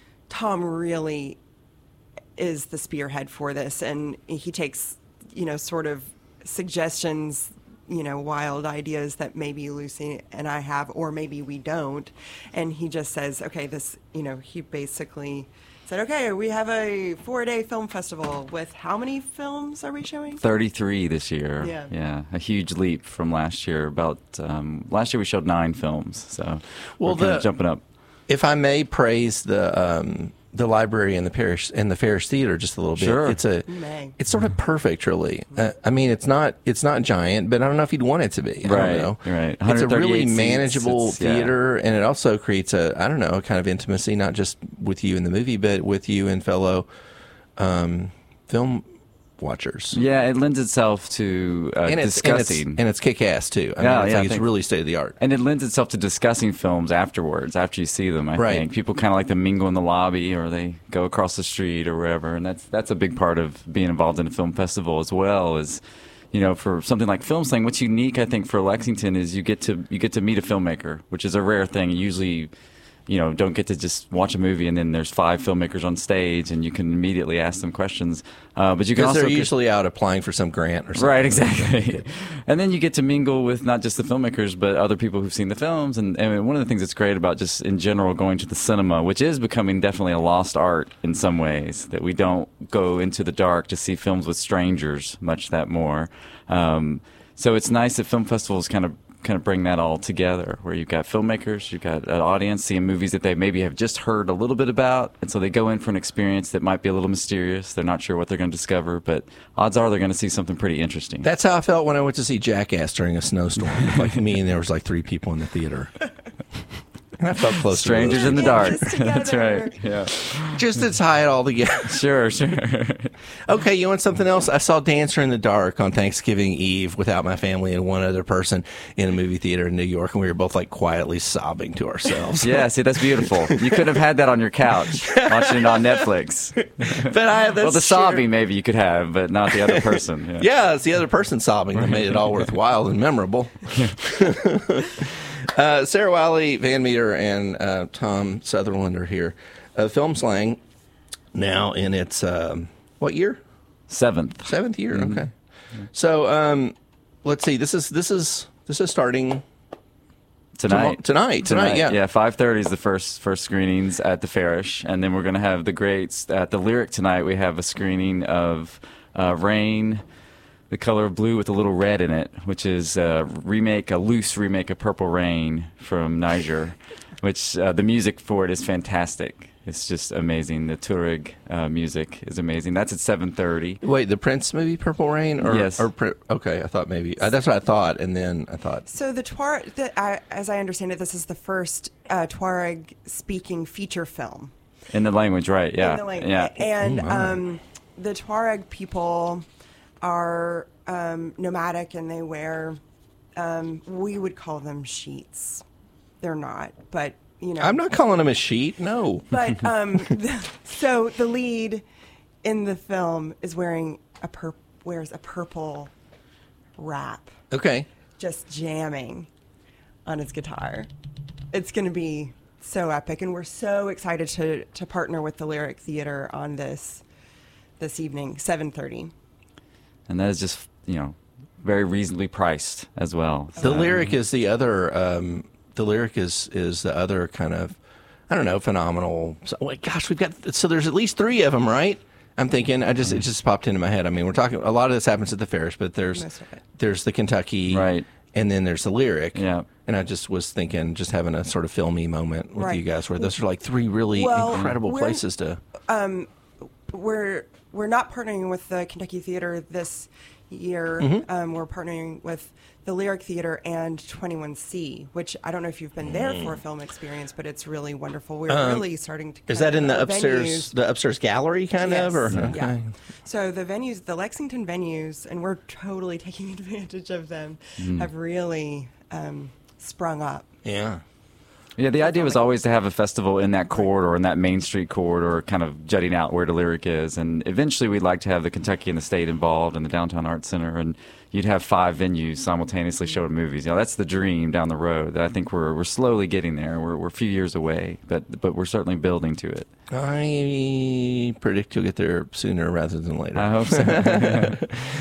is the spearhead for this, and he takes, sort of suggestions, wild ideas that maybe Lucy and I have, or maybe we don't. And he just says, okay, this, he basically said, okay, we have a 4-day film festival with how many films are we showing? 33 this year. Yeah. A huge leap from last year. Last year we showed 9 films. So we're kind of jumping up. If I may praise the library and the Farish Theater just a little bit. Sure. It's sort of perfect, really. I mean, it's not giant, but I don't know if you'd want it to be. I don't know. Right. It's a really manageable seats. theater, and it also creates a kind of intimacy, not just with you in the movie, but with you and fellow film watchers. Yeah, it lends itself to discussing. And it's kick-ass, too. I mean, it's really state-of-the-art. And it lends itself to discussing films afterwards, after you see them, I think. People kind of like to mingle in the lobby, or they go across the street or wherever. And that's a big part of being involved in a film festival as well, is, for something like Film Sling, what's unique, I think, for Lexington is you get to meet a filmmaker, which is a rare thing. Usually, don't get to just watch a movie and then there's 5 filmmakers on stage and you can immediately ask them questions. But you can also they're usually out applying for some grant or something. Right, exactly. And then you get to mingle with not just the filmmakers, but other people who've seen the films. And one of the things that's great about just in general going to the cinema, which is becoming definitely a lost art in some ways, that we don't go into the dark to see films with strangers much that more. So it's nice that film festivals kind of bring that all together, where you've got filmmakers, you've got an audience seeing movies that they maybe have just heard a little bit about, and so they go in for an experience that might be a little mysterious. They're not sure what they're going to discover, but odds are they're going to see something pretty interesting. That's how I felt when I went to see Jackass during a snowstorm. Like me, and there was like 3 people in the theater. I felt close. Strangers in the dark. That's right. Yeah. Just to tie it all together. Sure. Okay, you want something else? I saw Dancer in the Dark on Thanksgiving Eve without my family and one other person in a movie theater in New York, and we were both like quietly sobbing to ourselves. Yeah, see, that's beautiful. You could have had that on your couch, watching it on Netflix. But the sobbing maybe you could have, but not the other person. Yeah, it's the other person sobbing that made it all worthwhile and memorable. Sarah Wiley, Van Meter, and Tom Sutherland are here. Film Slang, now in its, what year? 7th. 7th year, okay. So, let's see, this is starting Tonight, yeah. Yeah, 5:30 is the first screenings at the Farish, and then we're going to have the greats at the Lyric tonight. We have a screening of Rain, The Color of Blue with a Little Red in it, which is a loose remake of Purple Rain from Niger, which the music for it is fantastic. It's just amazing. The Tuareg music is amazing. That's at 7:30. Wait, the Prince movie, Purple Rain? Yes. Okay, I thought maybe. That's what I thought, and then I thought. So the Tuareg, as I understand it, this is the first Tuareg-speaking feature film. In the language, right, yeah. In the language. Yeah. And the Tuareg people are nomadic, and they wear, we would call them sheets. They're not, but... I'm not calling him a sheet, no. But so the lead in the film is wears a purple wrap. Okay. Just jamming on his guitar. It's going to be so epic, and we're so excited to partner with the Lyric Theater on this evening, 7:30. And that is just very reasonably priced as well. The Lyric is the other. The Lyric is the other kind of, I don't know, phenomenal. Gosh, there's at least 3 of them, right? I'm thinking, it just popped into my head. I mean, we're talking, a lot of this happens at the Farish, but there's the Kentucky, right, and then there's the Lyric. Yeah. And I just was thinking, just having a sort of filmy moment with you guys, where those are like 3 really incredible places to. We're not partnering with the Kentucky Theater this year. Mm-hmm. We're partnering with the Lyric Theater and 21C, which I don't know if you've been there for a film experience, but it's really wonderful. We're really starting to. Is that in the upstairs gallery kind of? Or? Yeah. Okay. So the venues, the Lexington venues, and we're totally taking advantage of them, have really sprung up. Yeah. Yeah, the idea was always to have a festival in that corridor, in that Main Street corridor, kind of jutting out where the Lyric is. And eventually we'd like to have the Kentucky and the State involved and the Downtown Arts Center. And you'd have 5 venues simultaneously showing movies. That's the dream down the road. I think we're slowly getting there. We're a few years away, but we're certainly building to it. I predict you'll get there sooner rather than later. I hope so.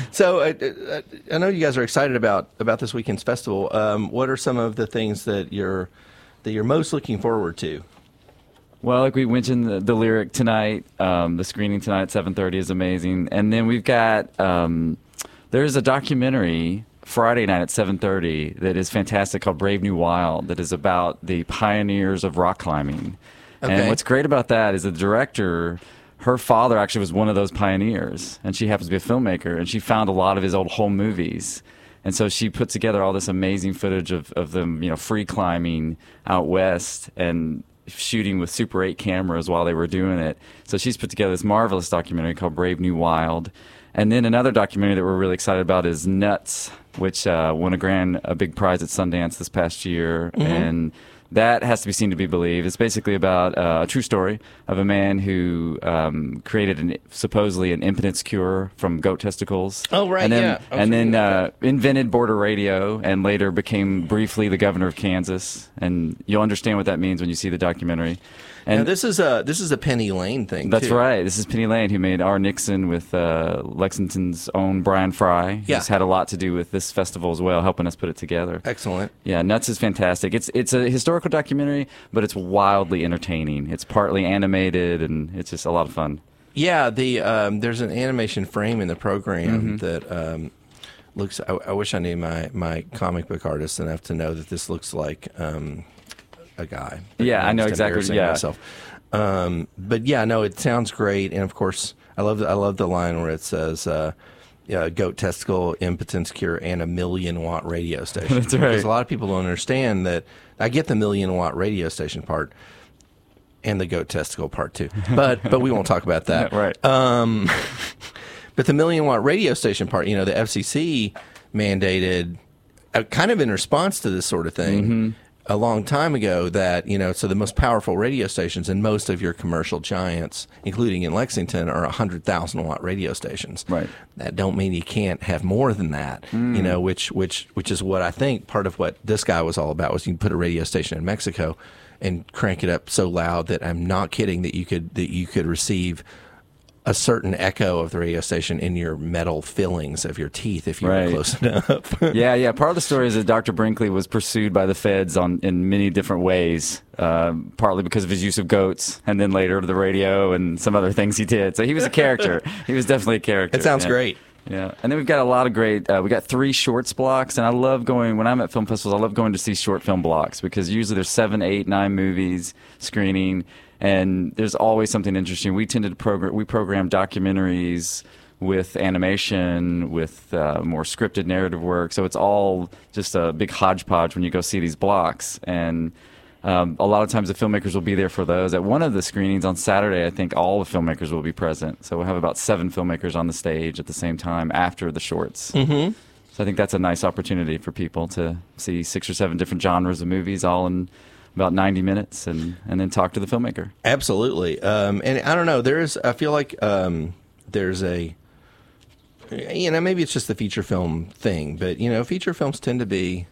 So I know you guys are excited about this weekend's festival. What are some of the things that you're most looking forward to? Well, like we mentioned, the Lyric tonight, the screening tonight at 7:30 is amazing. And then we've got, there's a documentary Friday night at 7:30 that is fantastic called Brave New Wild, that is about the pioneers of rock climbing. Okay. And what's great about that is the director, her father actually was one of those pioneers, and she happens to be a filmmaker, and she found a lot of his old home movies. And so she put together all this amazing footage of them, free climbing out west and shooting with Super 8 cameras while they were doing it. So she's put together this marvelous documentary called Brave New Wild. And then another documentary that we're really excited about is Nuts, which won a big prize at Sundance this past year. Mm-hmm. And that has to be seen to be believed. It's basically about a true story of a man who created supposedly an impotence cure from goat testicles. Oh, right, and then invented border radio, and later became briefly the governor of Kansas. And you'll understand what that means when you see the documentary. And now, this is a Penny Lane thing. That's too. right. This is Penny Lane, who made R. Nixon with Lexington's own Brian Fry. Yeah. He's had a lot to do with this festival as well, helping us put it together. Excellent. Yeah, Nuts is fantastic. It's a historical documentary, but it's wildly entertaining. It's partly animated, and it's just a lot of fun. Yeah, there's an animation frame in the program that looks. I wish I knew my comic book artist enough to know that this looks like a guy. Yeah, I know Just exactly. embarrassing Yeah. myself. But yeah, no, it sounds great, and of course, I love the line where it says. Goat testicle impotence cure and a 1,000,000-watt radio station. That's right. Because a lot of people don't understand that. I get the 1,000,000-watt radio station part and the goat testicle part too, but we won't talk about that. Right. But the 1,000,000-watt radio station part, the FCC mandated, kind of in response to this sort of thing. A long time ago that, so the most powerful radio stations in most of your commercial giants, including in Lexington, are 100,000-watt radio stations. Right. That don't mean you can't have more than that, which is what I think part of what this guy was all about was you can put a radio station in Mexico and crank it up so loud that I'm not kidding that you could receive a certain echo of the radio station in your metal fillings of your teeth if you were close enough. Yeah. Part of the story is that Dr. Brinkley was pursued by the feds in many different ways, partly because of his use of goats, and then later the radio and some other things he did. So he was a character. He was definitely a character. It sounds great. Yeah, and then we've got a lot of great. We got 3 shorts blocks, and I love going when I'm at film festivals. I love going to see short film blocks because usually there's 7, 8, 9 movies screening. And there's always something interesting. We tended to program documentaries with animation, with more scripted narrative work. So it's all just a big hodgepodge when you go see these blocks. And a lot of times the filmmakers will be there for those. At one of the screenings on Saturday, I think all the filmmakers will be present. So we'll have about 7 filmmakers on the stage at the same time after the shorts. Mm-hmm. So I think that's a nice opportunity for people to see 6 or 7 different genres of movies all in about 90 minutes and then talk to the filmmaker. Absolutely. And I don't know, I feel like there's a, maybe it's just the feature film thing, but, feature films tend to be,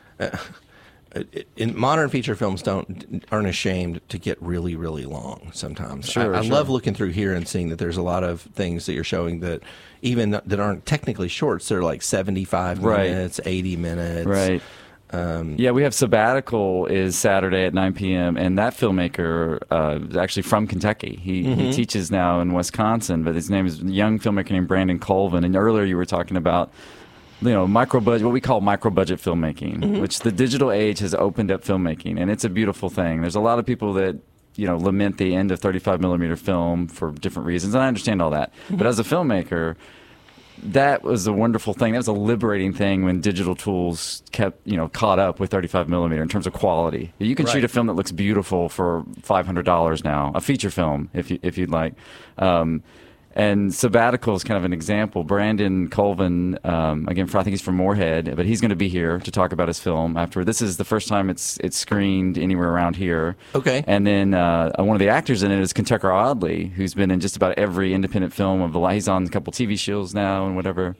in modern feature films aren't ashamed to get really, really long sometimes. Sure, I love looking through here and seeing that there's a lot of things that you're showing that even that aren't technically shorts. They're like 75 minutes, 80 minutes. Right. Yeah, we have Sabbatical is Saturday at 9 p.m. and that filmmaker is actually from Kentucky. He teaches now in Wisconsin, but his name is a young filmmaker named Brandon Colvin. And earlier you were talking about, micro-budget, what we call micro-budget filmmaking, which the digital age has opened up filmmaking, and it's a beautiful thing. There's a lot of people that lament the end of 35 millimeter film for different reasons, and I understand all that. But as a filmmaker, that was a wonderful thing. That was a liberating thing when digital tools kept, caught up with 35 millimeter in terms of quality. You can shoot a film that looks beautiful for $500 now, a feature film, if you'd like. And Sabbatical is kind of an example. Brandon Colvin, again, I think he's from Moorhead, but he's going to be here to talk about his film after. This is the first time it's screened anywhere around here. Okay. And then one of the actors in it is Kentucker Audley, who's been in just about every independent film of the life. He's on a couple TV shows now and whatever.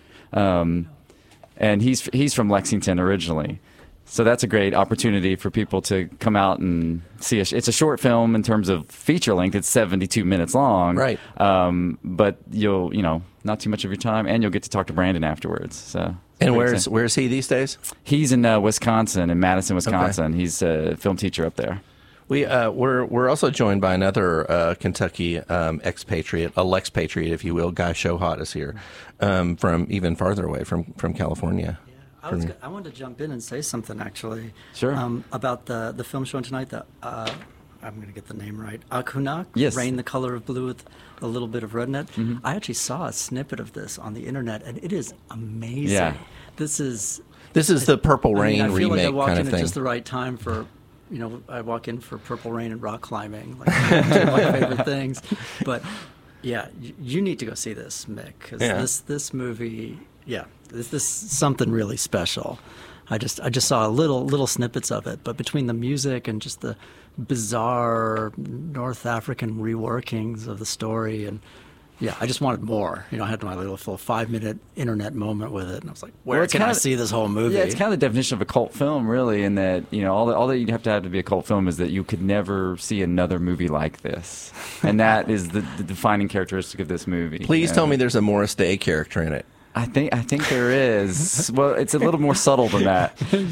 And he's from Lexington originally. So that's a great opportunity for people to come out and see. It's a short film in terms of feature length. It's 72 minutes long. Right. But you'll, not too much of your time, and you'll get to talk to Brandon afterwards. So. And where's he these days? He's in Wisconsin, in Madison, Wisconsin. Okay. He's a film teacher up there. We're also joined by another Kentucky expatriate, a Lex Patriot, if you will. Guy Shohat is here, from even farther away from California. I wanted to jump in and say something, actually. Sure. About the film showing tonight. I'm going to get the name right. Akunak, yes. Rain the Color of Blue with a little bit of redneck. Mm-hmm. I actually saw a snippet of this on the internet, and it is amazing. Yeah. This is the Purple Rain I feel remake like I walked kind in of at thing. just the right time for, I walk in for Purple Rain and rock climbing, like two of my favorite things. But yeah, you need to go see this, Mick, because this movie. Yeah, this is something really special. I just saw little snippets of it, but between the music and just the bizarre North African reworkings of the story, and I just wanted more. I had my little 5-minute internet moment with it, and I was like, where can I see this whole movie? Yeah, it's kind of the definition of a cult film, really, in that, all that you'd have to be a cult film is that you could never see another movie like this. And that is the defining characteristic of this movie. Please tell me there's a Morris Day character in it. I think there is. Well, it's a little more subtle than that.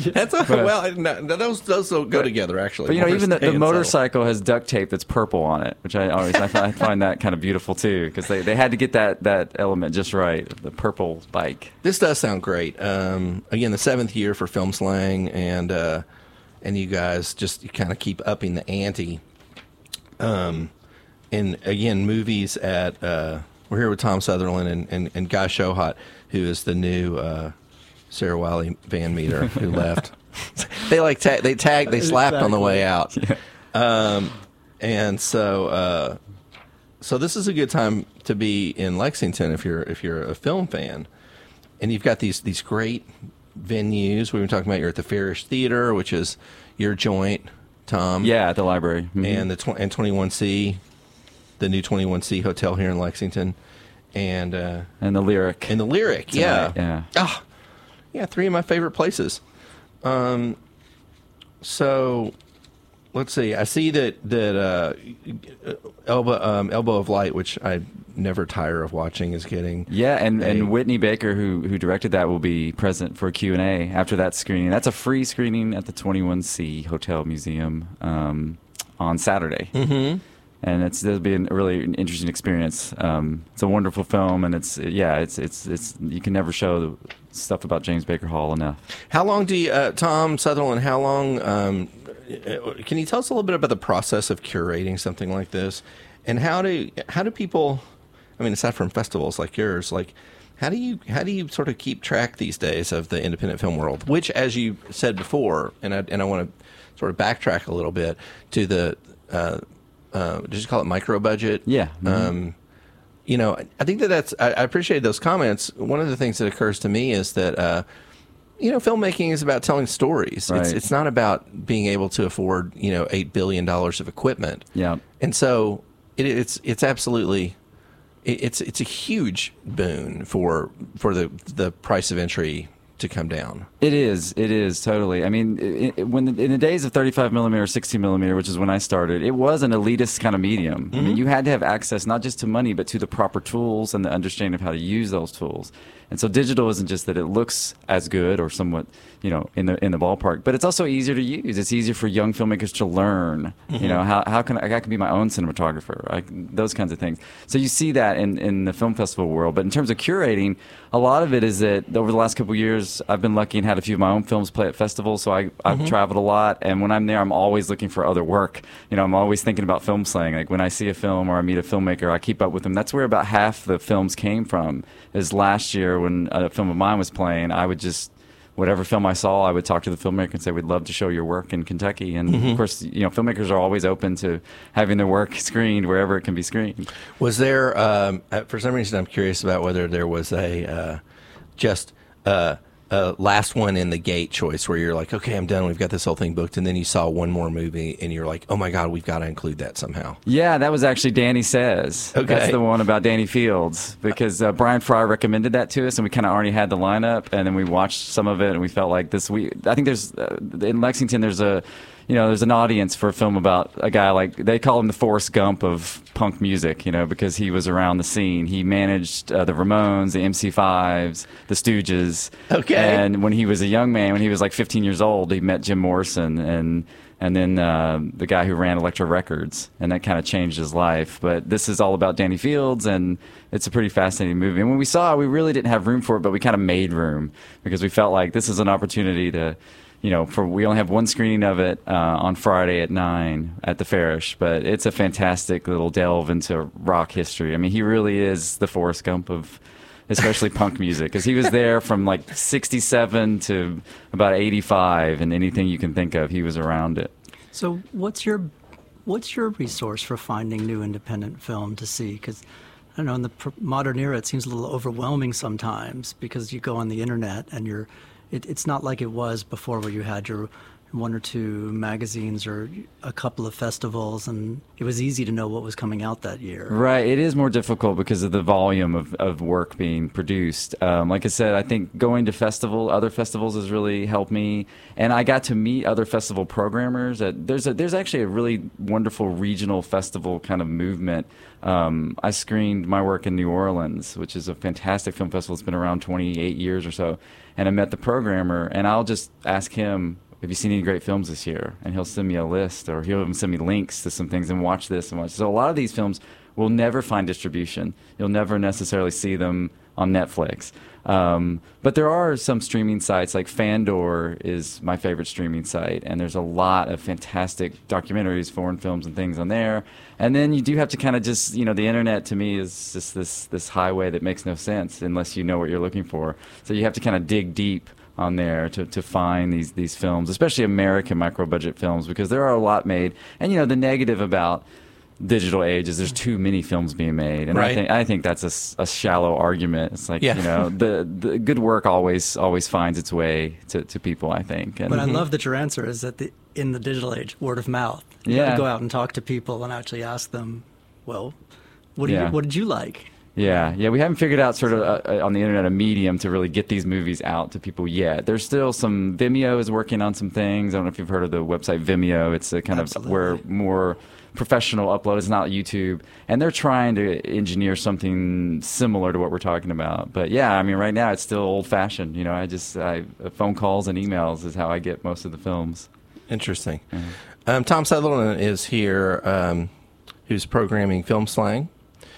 Those go together, actually. But even the motorcycle has duct tape that's purple on it, which I find that kind of beautiful too, because they had to get that element just right. The purple bike. This does sound great. Again, the 7th year for Film Slang, and you guys just kind of keep upping the ante. And again, movies at. We're here with Tom Sutherland and Guy Shohat, who is the new Sarah Wiley Van Meter who left. They slapped on the way out. Yeah. And so this is a good time to be in Lexington if you're a film fan, and you've got these great venues. We were talking about you're at the Farish Theater, which is your joint, Tom. Yeah, at the library. Mm-hmm. And the 21C. The new 21C Hotel here in Lexington, and the Lyric. And the Lyric, tonight, yeah. Oh, yeah, 3 of my favorite places. So, let's see. I see that Elbow of Light, which I never tire of watching, is getting. Yeah, and Whitney Baker, who directed that, will be present for a Q&A after that screening. That's a free screening at the 21C Hotel Museum on Saturday. Mm-hmm. And it'll be a really interesting experience. It's a wonderful film, and it's you can never show the stuff about James Baker Hall enough. How long do you, Tom Sutherland? How long? Can you tell us a little bit about the process of curating something like this, and how do people? I mean, aside from festivals like yours, how do you sort of keep track these days of the independent film world? Which, as you said before, and I want to sort of backtrack a little bit to the. Did you call it micro budget? Yeah. Mm-hmm. I think that's. I appreciate those comments. One of the things that occurs to me is that, filmmaking is about telling stories. Right. It's not about being able to afford, $8 billion of equipment. Yeah. And so it's absolutely, it's a huge boon for the price of entry to come down. It is totally. I mean, in the days of 35 millimeter, 60 millimeter, which is when I started, it was an elitist kind of medium. Mm-hmm. I mean, you had to have access not just to money, but to the proper tools and the understanding of how to use those tools. And so digital isn't just that it looks as good or somewhat, in the ballpark, but it's also easier to use. It's easier for young filmmakers to learn. Mm-hmm. How can I can be my own cinematographer? Those kinds of things. So you see that in the film festival world. But in terms of curating, a lot of it is that over the last couple of years, I've been lucky and had a few of my own films play at festivals. So I've mm-hmm. traveled a lot, and when I'm there, I'm always looking for other work. I'm always thinking about Film Slang. Like when I see a film or I meet a filmmaker, I keep up with them. That's where about half the films came from. Is last year when a film of mine was playing, I would just, whatever film I saw, I would talk to the filmmaker and say, we'd love to show your work in Kentucky. And mm-hmm. of course, filmmakers are always open to having their work screened wherever it can be screened. Was there, for some reason, I'm curious about whether there was a last one in the gate choice where you're like, okay, I'm done. We've got this whole thing booked. And then you saw one more movie and you're like, oh my God, we've got to include that somehow. Yeah, that was actually Danny Says. Okay. That's the one about Danny Fields, because Brian Fry recommended that to us and we kind of already had the lineup, and then we watched some of it and we felt like I think there's, in Lexington, there's an audience for a film about a guy they call him the Forrest Gump of punk music, because he was around the scene. He managed the Ramones, the MC5s, the Stooges. Okay. And when he was a young man, when he was 15 years old, he met Jim Morrison and then the guy who ran Elektra Records, and that kind of changed his life. But this is all about Danny Fields, and it's a pretty fascinating movie. And when we saw it, we really didn't have room for it, but we kind of made room because we felt like this is an opportunity to, we only have one screening of it on Friday at 9 at the Farish, but it's a fantastic little delve into rock history. I mean, he really is the Forrest Gump of especially punk music, because he was there from 67 to about 85, and anything you can think of, he was around it. So what's your resource for finding new independent film to see? Because I don't know, in the modern era, it seems a little overwhelming sometimes because you go on the internet and you're it's not like it was before, where you had your one or two magazines or a couple of festivals, and it was easy to know what was coming out that year. Right. It is more difficult because of the volume of work being produced. Like I said, I think going to other festivals has really helped me, and I got to meet other festival programmers. There's actually a really wonderful regional festival kind of movement. I screened my work in New Orleans, which is a fantastic film festival. It's been around 28 years or so, and I met the programmer, and I'll just ask him, have you seen any great films this year? And he'll send me a list, or he'll even send me links to some things, and watch this and watch. So a lot of these films will never find distribution. You'll never necessarily see them on Netflix. But there are some streaming sites, like Fandor is my favorite streaming site, and there's a lot of fantastic documentaries, foreign films, and things on there. And then you do have to kind of just, the internet to me is just this highway that makes no sense unless you know what you're looking for. So you have to kind of dig deep on there to find these films, especially American micro-budget films, because there are a lot made. And, the negative about digital age is there's too many films being made. And right. I think that's a shallow argument. It's like, the good work always finds its way to people, I think. And, but I love that your answer is that in the digital age, word of mouth. You gotta go out and talk to people and actually ask them, well, what did you like? Yeah, we haven't figured out sort of on the internet a medium to really get these movies out to people yet. There's still some, Vimeo is working on some things. I don't know if you've heard of the website Vimeo. It's a kind of where more professional upload. It's not YouTube, and they're trying to engineer something similar to what we're talking about. But yeah, I mean, right now it's still old-fashioned. Phone calls and emails is how I get most of the films. Interesting. Mm-hmm. Tom Sutherland is here, who's programming Film Slang.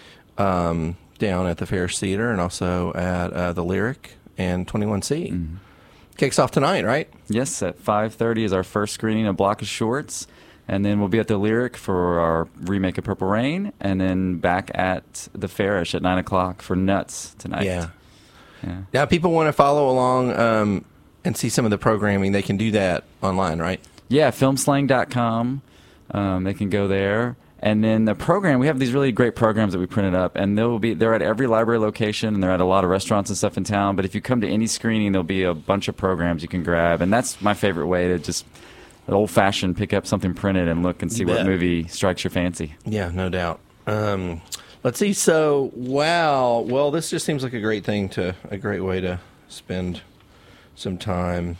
Down at the Ferris Theater and also at the Lyric and 21C. Mm-hmm. Kicks off tonight, right? Yes, at 5:30 is our first screening of Block of Shorts, and then we'll be at the Lyric for our remake of Purple Rain, and then back at the Ferris at 9 o'clock for Nuts tonight. Yeah. Now, people want to follow along and see some of the programming. They can do that online, right? Yeah, filmslang.com. They can go there. And then the program, we have these really great programs that we printed up, and they're at every library location, and they're at a lot of restaurants and stuff in town. But if you come to any screening, there'll be a bunch of programs you can grab, and that's my favorite way to just old-fashioned pick up something printed and look and see what movie strikes your fancy. Yeah, no doubt. Let's see. So, wow. Well, this just seems like a great way to spend some time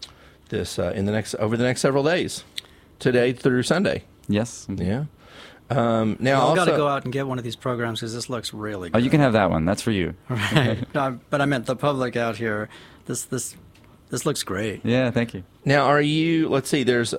over the next several days, today through Sunday. Yes. Yeah. Now, I've got to go out and get one of these programs because this looks really good. Oh, you can have that one. That's for you. Right. No, but I meant the public out here. This looks great. Yeah, thank you. Now, let's see, is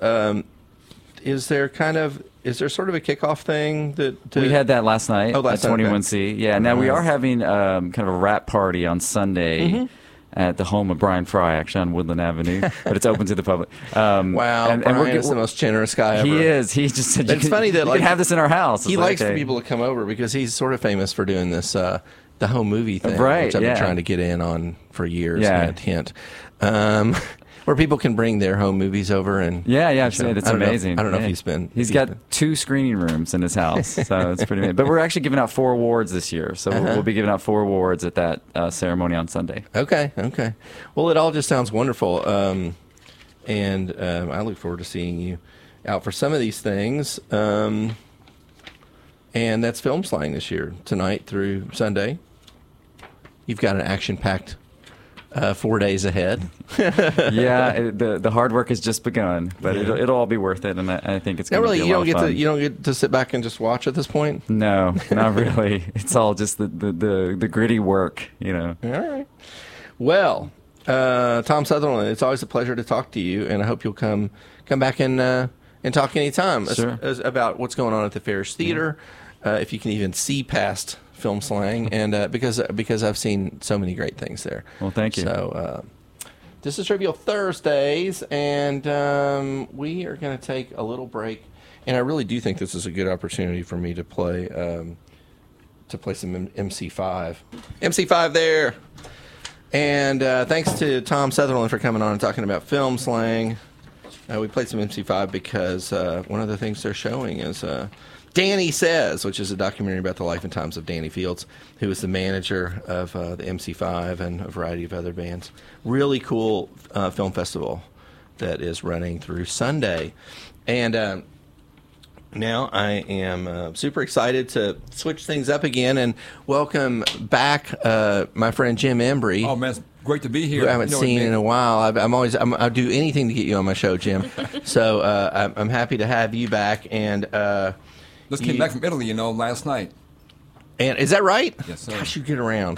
there sort of a kickoff thing that... We had that last night at 21C. Okay. Yeah, now we are having kind of a wrap party on Sunday at the home of Brian Fry, actually, on Woodland Avenue, but it's open to the public. Wow, and Brian is the most generous guy ever. He is. He just said, it's funny that you can have this in our house. He likes for people to come over because he's sort of famous for doing this, the home movie thing, right, which I've been trying to get in on for years. Yeah. Hint. Where people can bring their home movies over and it's amazing. I don't know if he's got 2 screening rooms in his house, so it's pretty amazing. But we're actually giving out 4 awards this year, so we'll be giving out 4 awards at that ceremony on Sunday. Okay. Well, it all just sounds wonderful, and I look forward to seeing you out for some of these things. And that's Film Slang this year, tonight through Sunday. You've got an action-packed 4 days ahead. Yeah, the hard work has just begun, but it'll all be worth it, and I think it's going to be a lot of fun. You don't get to sit back and just watch at this point? No, not really. It's all just the gritty work, All right. Well, Tom Sutherland, it's always a pleasure to talk to you, and I hope you'll come back and talk anytime about what's going on at the Ferris Theater, if you can even see past Film Slang, and because I've seen so many great things there. Well, thank you. So this is Trivial Thursdays, and we are going to take a little break. And I really do think this is a good opportunity for me to play some MC5. MC5 there. And thanks to Tom Sutherland for coming on and talking about Film Slang. We played some MC5 because one of the things they're showing is Danny Says, which is a documentary about the life and times of Danny Fields, who was the manager of the MC5 and a variety of other bands. Really cool film festival that is running through Sunday. And now I am super excited to switch things up again and welcome back my friend Jim Embry. Oh, man, it's great to be here. Who I haven't seen in a while. I'll do anything to get you on my show, Jim. So I'm happy to have you back. And just came back from Italy, last night. And is that right? Yes, sir. Gosh, you get around.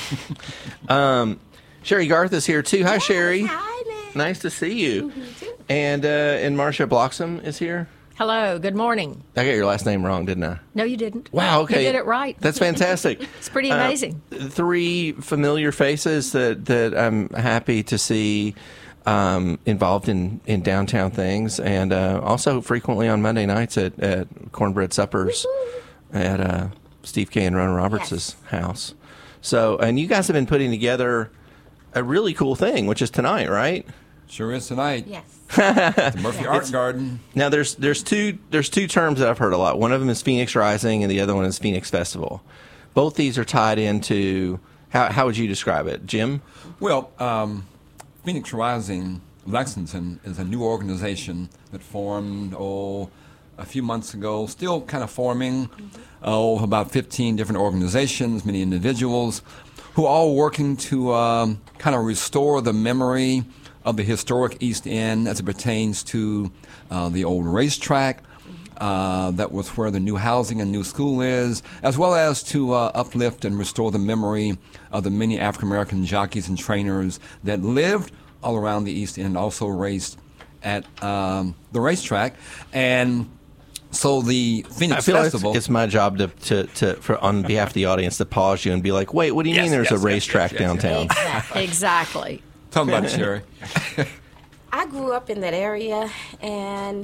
Sherry Garth is here too. Hi, Sherry. Hi, Nick. Nice to see you. And Marcia Bloxham is here. Hello, good morning. I got your last name wrong, didn't I? No, you didn't. Wow, okay. You did it right. That's fantastic. It's pretty amazing. 3 familiar faces that I'm happy to see involved in downtown things, and also frequently on Monday nights at cornbread suppers at Steve K. and Rona Roberts' house. So, and you guys have been putting together a really cool thing, which is tonight, right? Sure is tonight. Yes. The Murphy Art Garden. Now, there's two terms that I've heard a lot. One of them is Phoenix Rising, and the other one is Phoenix Festival. Both these are tied into how would you describe it, Jim? Well, Phoenix Rising Lexington is a new organization that formed a few months ago. Still kind of forming. About 15 different organizations, many individuals, who are all working to kind of restore the memory of the historic East End as it pertains to the old racetrack. That was where the new housing and new school is, as well as to uplift and restore the memory of the many African-American jockeys and trainers that lived all around the East End, also raced at the racetrack. And so the Phoenix Festival. It's my job to on behalf of the audience to pause you and be like, wait, what do you mean there's a racetrack downtown? Exactly. Tell me about it, Sherry. I grew up in that area, and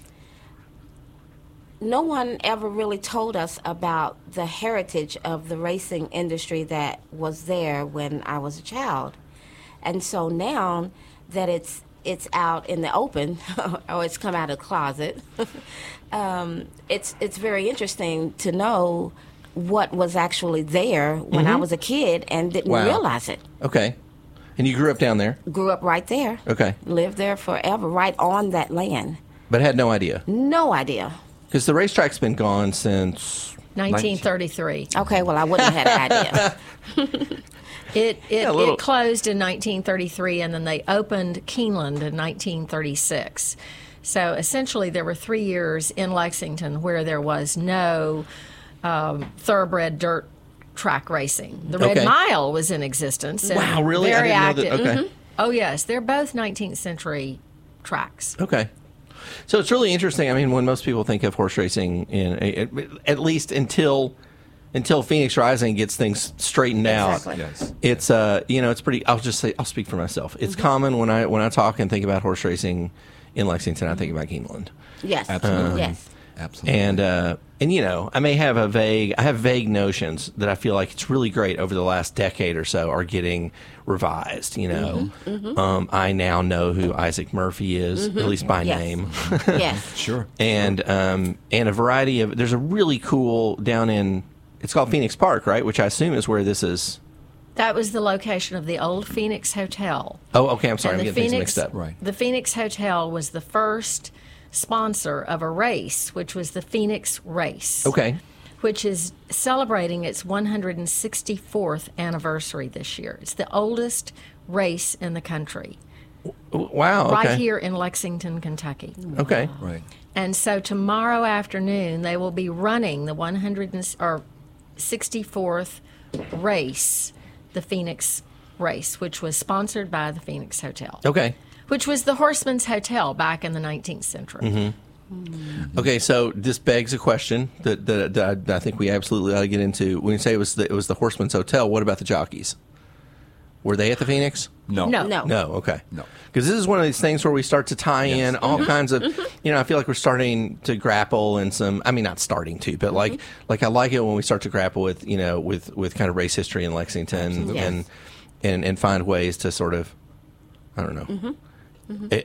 no one ever really told us about the heritage of the racing industry that was there when I was a child. And so now that it's out in the open, or it's come out of the closet, it's very interesting to know what was actually there when I was a kid and didn't realize it. Okay. And you grew up down there? Grew up right there. Okay. Lived there forever, right on that land. But had no idea? No idea. Because the racetrack's been gone since 1933. Okay, well, I wouldn't have had an idea. It closed in 1933, and then they opened Keeneland in 1936. So essentially, there were 3 years in Lexington where there was no thoroughbred dirt track racing. The Red Mile was in existence. And wow, really? Very I didn't active. know that. Okay. Oh, yes. They're both 19th century tracks. Okay. So it's really interesting. I mean, when most people think of horse racing, at least until Phoenix Rising gets things straightened out, it's it's pretty. I'll speak for myself. It's common when I talk and think about horse racing in Lexington, I think about Keeneland. Yes, absolutely. Yes, absolutely. And I may have vague notions that I feel like it's really great over the last decade or so are getting revised. I now know who Isaac Murphy is, at least by name. Yes, sure. And a variety of. There's a really cool down in. It's called Phoenix Park, right? Which I assume is where this is. That was the location of the old Phoenix Hotel. Oh, okay. I'm sorry. And I'm getting things mixed up. Right. The Phoenix Hotel was the first sponsor of a race, which was the Phoenix Race. Okay. Which is celebrating its 164th anniversary this year. It's the oldest race in the country. Wow. Okay. Right here in Lexington, Kentucky. Okay. Right. And so tomorrow afternoon they will be running the 164th race, the Phoenix Race, which was sponsored by the Phoenix Hotel. Okay. Which was the Horseman's Hotel back in the 19th century. Mm-hmm. Okay, so this begs a question that I think we absolutely ought to get into. When you say it was the Horseman's Hotel, what about the jockeys? Were they at the Phoenix? No. Okay. No. Because this is one of these things where we start to tie in all kinds of, I feel like we're starting to grapple in some, I mean, not starting to, but like I like it when we start to grapple with, with kind of race history in Lexington and find ways to sort of, I don't know.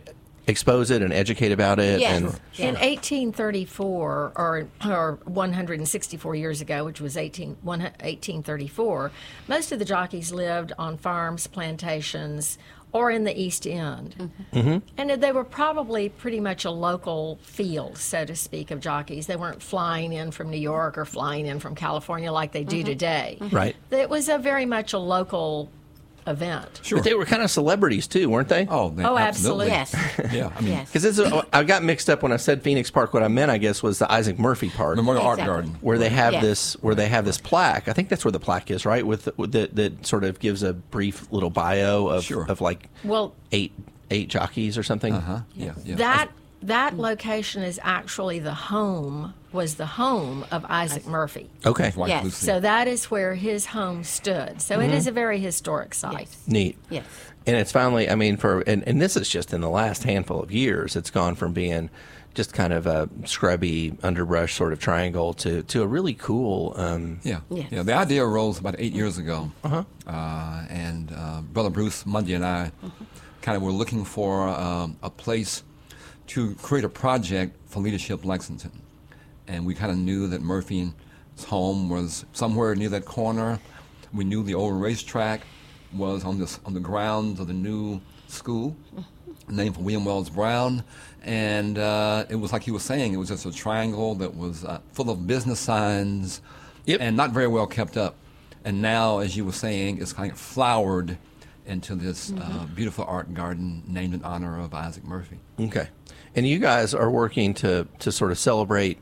expose it and educate about it. Yes. And In 1834, or 164 years ago, which was 1834, most of the jockeys lived on farms, plantations, or in the East End. And they were probably pretty much a local field, so to speak, of jockeys. They weren't flying in from New York or flying in from California like they do today. Right. It was very much a local event. But they were kind of celebrities too, weren't they? Oh, Absolutely. Yes. Yeah, I mean, Yes. Because I got mixed up when I said Phoenix Park. What I meant, I guess, was the Isaac Murphy Park, Memorial Art Exactly. Garden. where they have Yes. this plaque. I think that's where the plaque is, right? That sort of gives a brief little bio of Sure. of like Well, eight jockeys or something. Yeah. that location is actually was the home of Isaac Murphy. Okay, Wife Yes. Lucy. So that is where his home stood. So it is a very historic site. neat. Yes. And it's finally, I mean, and this is just in the last handful of years, it's gone from being just kind of a scrubby underbrush sort of triangle to a really cool. Yeah. Yes. Yeah. The idea arose about 8 years ago. And Brother Bruce Mundy and I kind of were looking for a place to create a project for Leadership Lexington. And we kind of knew that Murphy's home was somewhere near that corner. We knew the old racetrack was on the grounds of the new school, named for William Wells Brown. And it was like he was saying, it was just a triangle that was full of business signs and not very well kept up. And now, as you were saying, it's kind of flowered into this beautiful art garden named in honor of Isaac Murphy. Okay, and you guys are working to sort of celebrate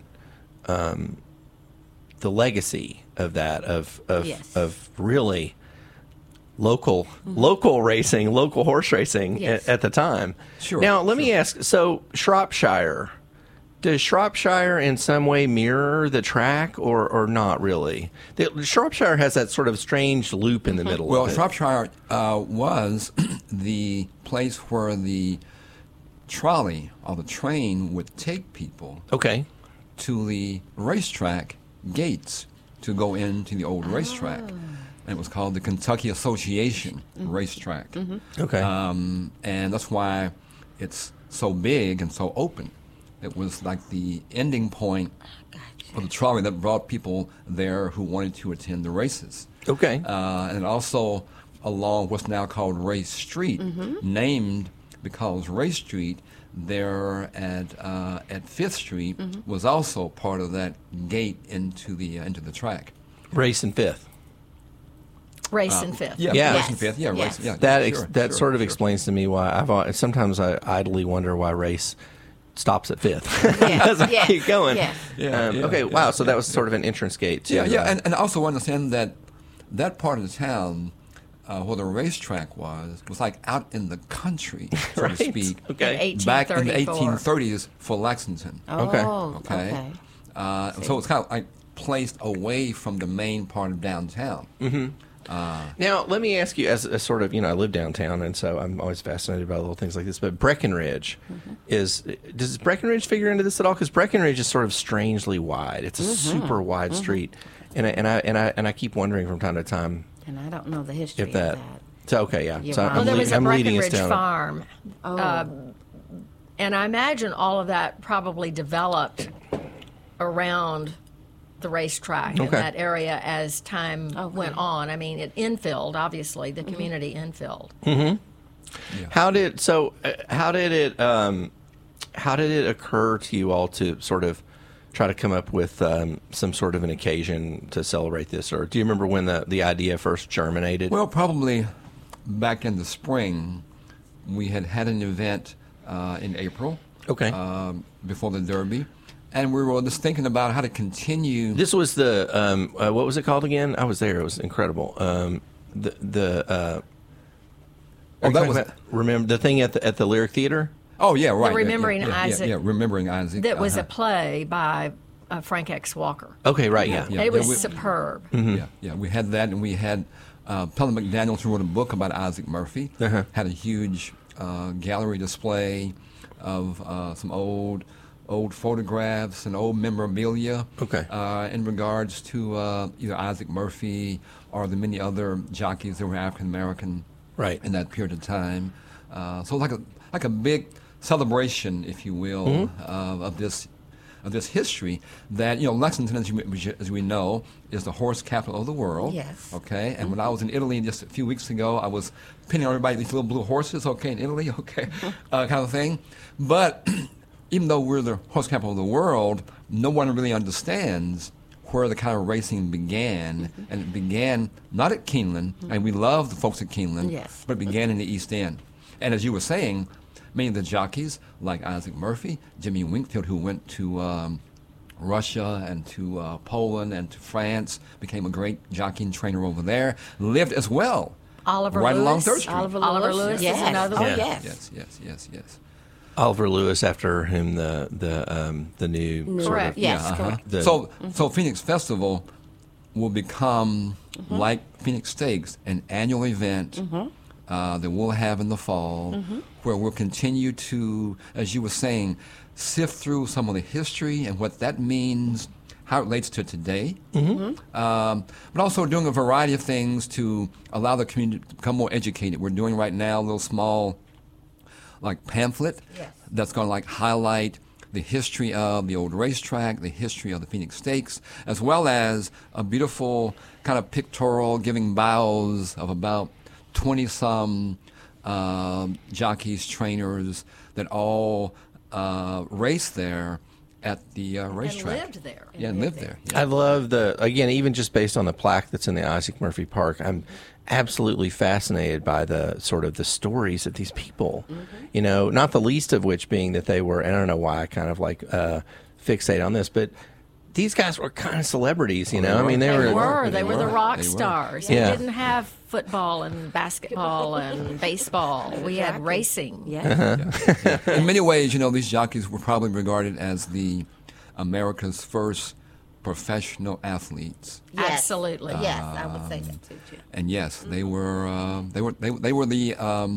the legacy of that Yes. of really local racing, local horse racing Yes. at the time. Sure, Now, let me ask. So, Shropshire. Does Shropshire in some way mirror the track, or not really? Shropshire has that sort of strange loop in the middle. Well, of it. Shropshire was the place where the trolley or the train would take people Okay. to the racetrack gates to go into the old racetrack. And it was called the Kentucky Association Racetrack. Okay. And that's why it's so big and so open. It was like the ending point for the trolley that brought people there who wanted to attend the races. Okay. And also along what's now called Race Street, named because Race Street there at Fifth Street was also part of that gate into the track. Race and Fifth. Race and Fifth. Yeah, Yeah. Race and Fifth. Yeah, Yes. Race. Yeah, That sure, sort of sure. explains to me why sometimes I idly wonder why Race stops at Fifth. Yes. Doesn't Yes. keep going. Yes. Yeah, yeah, okay, yeah, wow. So that was sort of an entrance gate to. Yeah, and also understand that part of the town where the racetrack was like out in the country, so Right. to speak. Okay. Back in the 1834. 1830s for Lexington. Okay. Oh, Okay. So it's kind of like placed away from the main part of downtown. Now, let me ask you, as a sort of, I live downtown, and so I'm always fascinated by little things like this. But Breckenridge does Breckenridge figure into this at all? Because Breckenridge is sort of strangely wide. It's a super wide street, and I keep wondering from time to time And I don't know the history if that. of that. So okay, yeah. You're So right. Well, there was a I'm leading us Breckenridge down. farm. Oh. And I imagine all of that probably developed around the racetrack in Okay. that area as time went on. I mean, it infilled, obviously, the community infilled. How did it occur to you all to sort of try to come up with some sort of an occasion to celebrate this, or do you remember when the idea first germinated? Well, probably back in the spring, we had an event in April. Okay. Before the Derby. And we were just thinking about how to continue. This was the what was it called again? I was there. It was incredible. Remember the thing at the Lyric Theater? Oh yeah, right. Remembering Isaac. Yeah, Remembering Isaac. That was a play by Frank X. Walker. Okay, right. Yeah. Yeah. It was superb. Yeah. We had that, and we had Pelham McDaniels, who wrote a book about Isaac Murphy, had a huge gallery display of some old photographs and old memorabilia. Okay. In regards to either Isaac Murphy or the many other jockeys that were African American. Right. In that period of time, so like a big celebration, if you will, of this history. That Lexington, as we know, is the horse capital of the world. Yes. Okay. And when I was in Italy just a few weeks ago, I was pinning on everybody these little blue horses. Okay, in Italy. Okay, kind of thing. But even though we're the horse capital of the world, no one really understands where the kind of racing began. And it began not at Keeneland, and we love the folks at Keeneland, yes, but it began in the East End. And as you were saying, many of the jockeys, like Isaac Murphy, Jimmy Wingfield, who went to Russia and to Poland and to France, became a great jockeying trainer over there, lived as well. Oliver right Lewis. Along 3rd Street. Oliver Lewis is another one. Oh, yes. Yes. Oliver Lewis, after whom the new sort Correct. of, Yes, correct. So Phoenix Festival will become like Phoenix Stakes, an annual event that we'll have in the fall, where we'll continue to, as you were saying, sift through some of the history and what that means, how it relates to today, but also doing a variety of things to allow the community to become more educated. We're doing right now a little small pamphlet that's going to highlight the history of the old racetrack, the history of the Phoenix Stakes, as well as a beautiful kind of pictorial giving bios of about 20-some jockeys, trainers that all race there at the racetrack. And lived there. And lived there. Yeah. I love even just based on the plaque that's in the Isaac Murphy Park, I'm absolutely fascinated by the sort of the stories of these people, not the least of which being that they were, and I don't know why I kind of fixate on this, but these guys were kind of celebrities, I mean, they were the rock stars. Yeah. We didn't have football and basketball and baseball. We had racing. Yeah. In many ways, these jockeys were probably regarded as the America's first professional athletes. Yes. Absolutely. Yes, I would say that too. And yes, they were the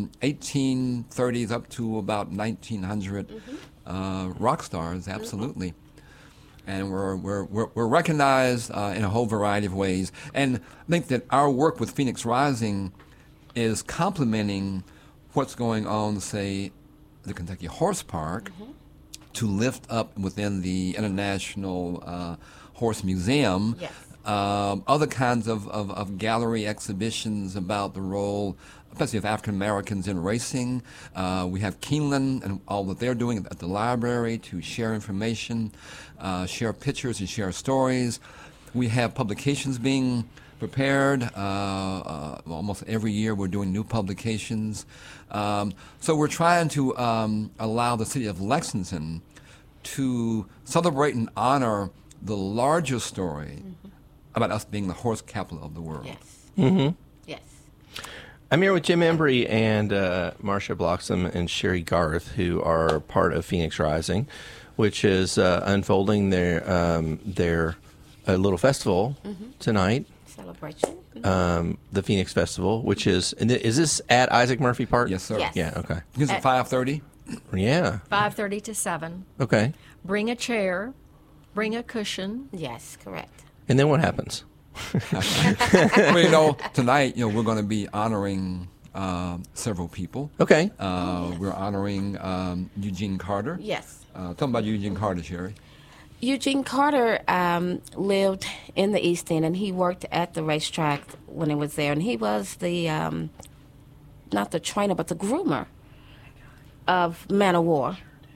1830s up to about 1900 rock stars. Absolutely. And we're recognized in a whole variety of ways. And I think that our work with Phoenix Rising is complementing what's going on, say, the Kentucky Horse Park, to lift up within the International Horse Museum other kinds of gallery exhibitions about the role, especially of African Americans in racing. We have Keeneland and all that they're doing at the library to share information, share pictures, and share stories. We have publications being prepared. Almost every year we're doing new publications. So we're trying to allow the city of Lexington to celebrate and honor the larger story about us being the horse capital of the world. Yes. Yes. I'm here with Jim Embry and Marcia Bloxham and Sherry Garth, who are part of Phoenix Rising, which is unfolding their little festival tonight. Celebration. The Phoenix Festival, which is this at Isaac Murphy Park? Yes, sir. Yes. Yeah, okay. It's at 5:30. Yeah. 5:30 to 7. Okay. Bring a chair. Bring a cushion. Yes, correct. And then what happens? Well, tonight, we're going to be honoring several people. Okay. We're honoring Eugene Carter. Yes. Tell them about Eugene Carter, Sherry. Eugene Carter lived in the East End, and he worked at the racetrack when he was there. And he was the, not the trainer, but the groomer of Man of War.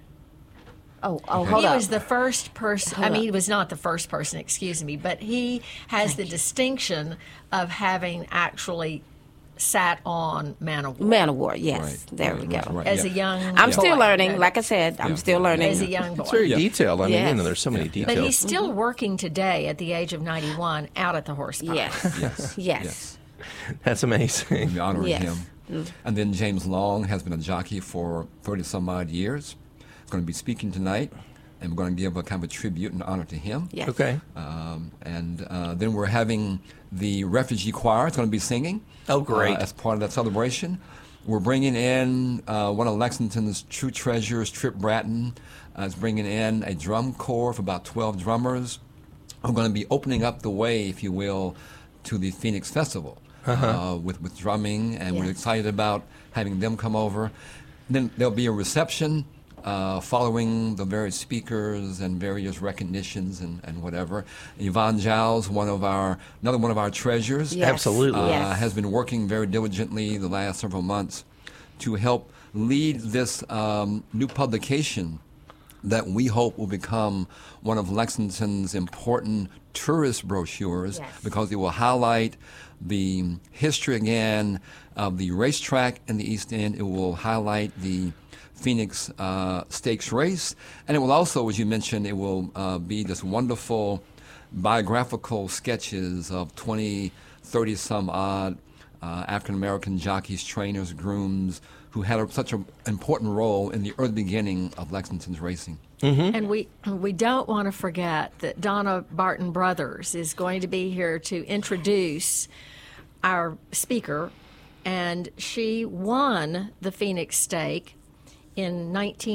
Oh, hold He up. was the first person, he was not the first person, excuse me, but he has the distinction of having actually sat on Man of War. Man of War, yes. Right, There right, we go. right, right. As Yeah. a young I'm boy. still learning. Like I said, I'm still learning. As a young boy. It's very detailed. I mean, Yes. there's so many details. But he's still working today at the age of 91 out at the horse park. Yes. Yes. Yes. That's amazing. We're honoring Yes. him. And then James Long has been a jockey for 30-some-odd years. He's going to be speaking tonight, and we're going to give a kind of a tribute and honor to him. Yes. Okay. And then we're having the Refugee Choir. It's going to be singing. Oh, great. As part of that celebration. We're bringing in one of Lexington's true treasures, Trip Bratton, is bringing in a drum corps of about 12 drummers. We're going to be opening up the way, if you will, to the Phoenix Festival with drumming, and we're Yes. excited about having them come over. Then there'll be a reception following the various speakers and various recognitions and whatever. Yvonne Giles, another one of our treasures, Yes. Absolutely. has been working very diligently the last several months to help lead this new publication that we hope will become one of Lexington's important tourist brochures, because it will highlight the history again of the racetrack in the East End. It will highlight the Phoenix Stakes race, and it will also, as you mentioned, it will be this wonderful biographical sketches of 20, 30 some odd African American jockeys, trainers, grooms who had such an important role in the early beginning of Lexington's racing. Mm-hmm. And we don't want to forget that Donna Barton Brothers is going to be here to introduce our speaker, and she won the Phoenix Stake in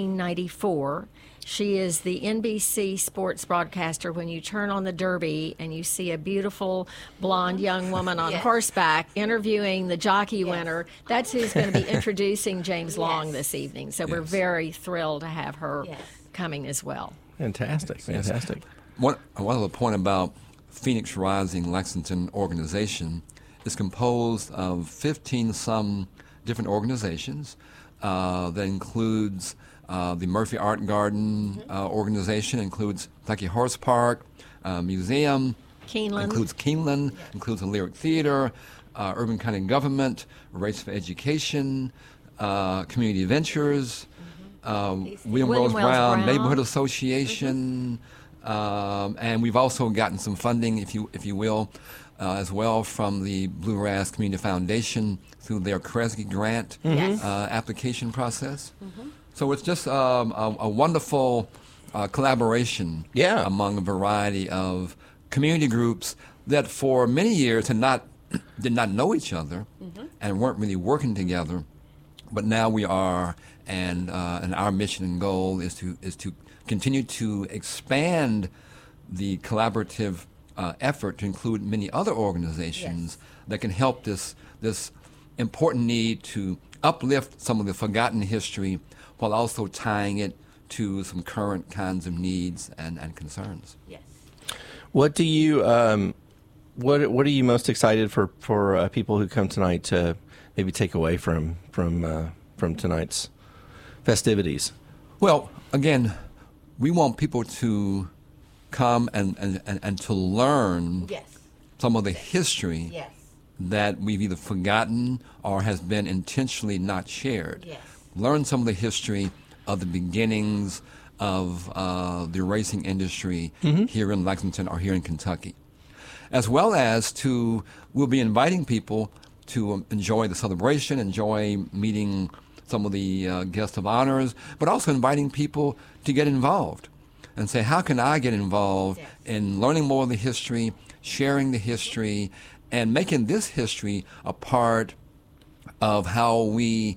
1994. She is the NBC sports broadcaster. When you turn on the Derby and you see a beautiful blonde young woman on horseback interviewing the jockey winner, that's who's going to be introducing James Long this evening. So we're very thrilled to have her coming as well. Fantastic. One other point about Phoenix Rising Lexington organization is composed of 15 some different organizations that includes the Murphy Art Garden organization, includes Kentucky Horse Park, Museum, Keeneland. Includes Keeneland, includes the Lyric Theater, Urban County Government, Race for Education, Community Ventures, William Wells Brown Neighborhood Association, and we've also gotten some funding, if you will, as well from the Blue Ras Community Foundation through their Kresge grant application process. So it's just a wonderful collaboration among a variety of community groups that for many years did not know each other and weren't really working together, but now we are, and our mission and goal is to continue to expand the collaborative effort to include many other organizations that can help this important need to uplift some of the forgotten history while also tying it to some current kinds of needs and concerns. Yes. What do you what are you most excited for people who come tonight to maybe take away from tonight's festivities? Well, again, we want people to come and to learn some of the history that we've either forgotten or has been intentionally not shared. Learn some of the history of the beginnings of the racing industry here in Lexington or here in Kentucky. As well as we'll be inviting people to enjoy the celebration, enjoy meeting some of the guests of honors, but also inviting people to get involved and say, how can I get involved in learning more of the history, sharing the history, and making this history a part of how we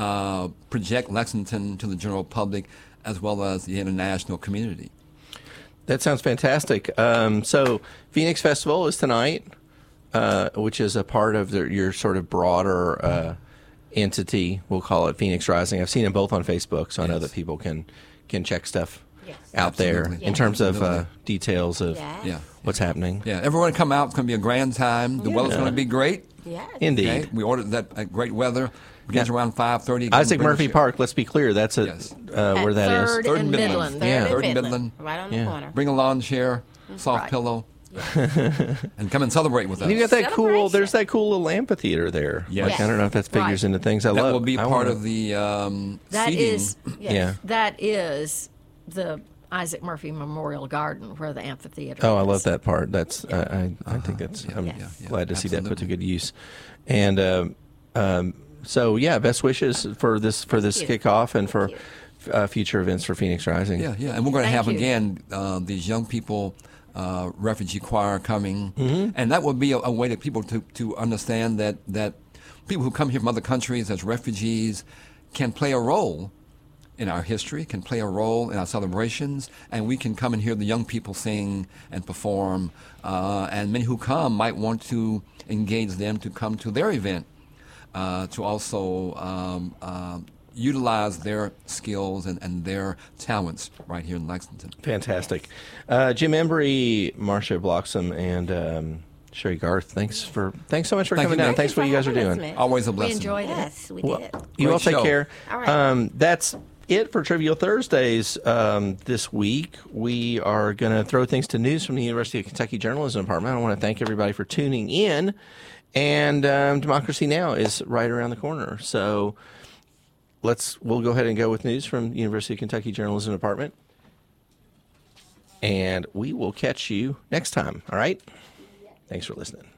project Lexington to the general public as well as the international community. That sounds fantastic. So Phoenix Festival is tonight, which is a part of your sort of broader entity. We'll call it Phoenix Rising. I've seen them both on Facebook, so I know that people can check stuff out there in terms of details of what's happening. Yeah, everyone come out. It's going to be a grand time. The weather's going to be great. Indeed. Okay? We ordered that great weather. Begins around 5:30. Isaac Murphy Park, let's be clear, that's where that is. 3rd and Midland. Third and Midland. Right on the corner. Bring a lawn chair, soft pillow, and come and celebrate with us. You got that cool, there's that cool little amphitheater there. Yes. Like, I don't know if that figures into things I that love. Will be part of the seating. That is the Isaac Murphy Memorial Garden where the amphitheater is. Oh, I love that part. That's I think that's I'm glad to see that put to good use. And so best wishes for this kickoff and for future events for Phoenix Rising. Yeah, and we're going to have again these young people, refugee choir coming, and that will be a way that people to understand that people who come here from other countries as refugees can play a role in our history, can play a role in our celebrations, and we can come and hear the young people sing and perform, and many who come might want to engage them to come to their event, to also utilize their skills and their talents right here in Lexington. Fantastic. Jim Embry, Marcia Bloxham, and Sherry Garth, thanks so much for coming down. Thanks for what you guys are doing. Always a blessing. We enjoyed it. Yes, we did. You all Great take show. care. All right. That's it for Trivial Thursdays this week. We are going to throw things to news from the University of Kentucky Journalism Department. I want to thank everybody for tuning in. And Democracy Now! Is right around the corner. So we'll go ahead and go with news from the University of Kentucky Journalism Department. And we will catch you next time. All right? Thanks for listening.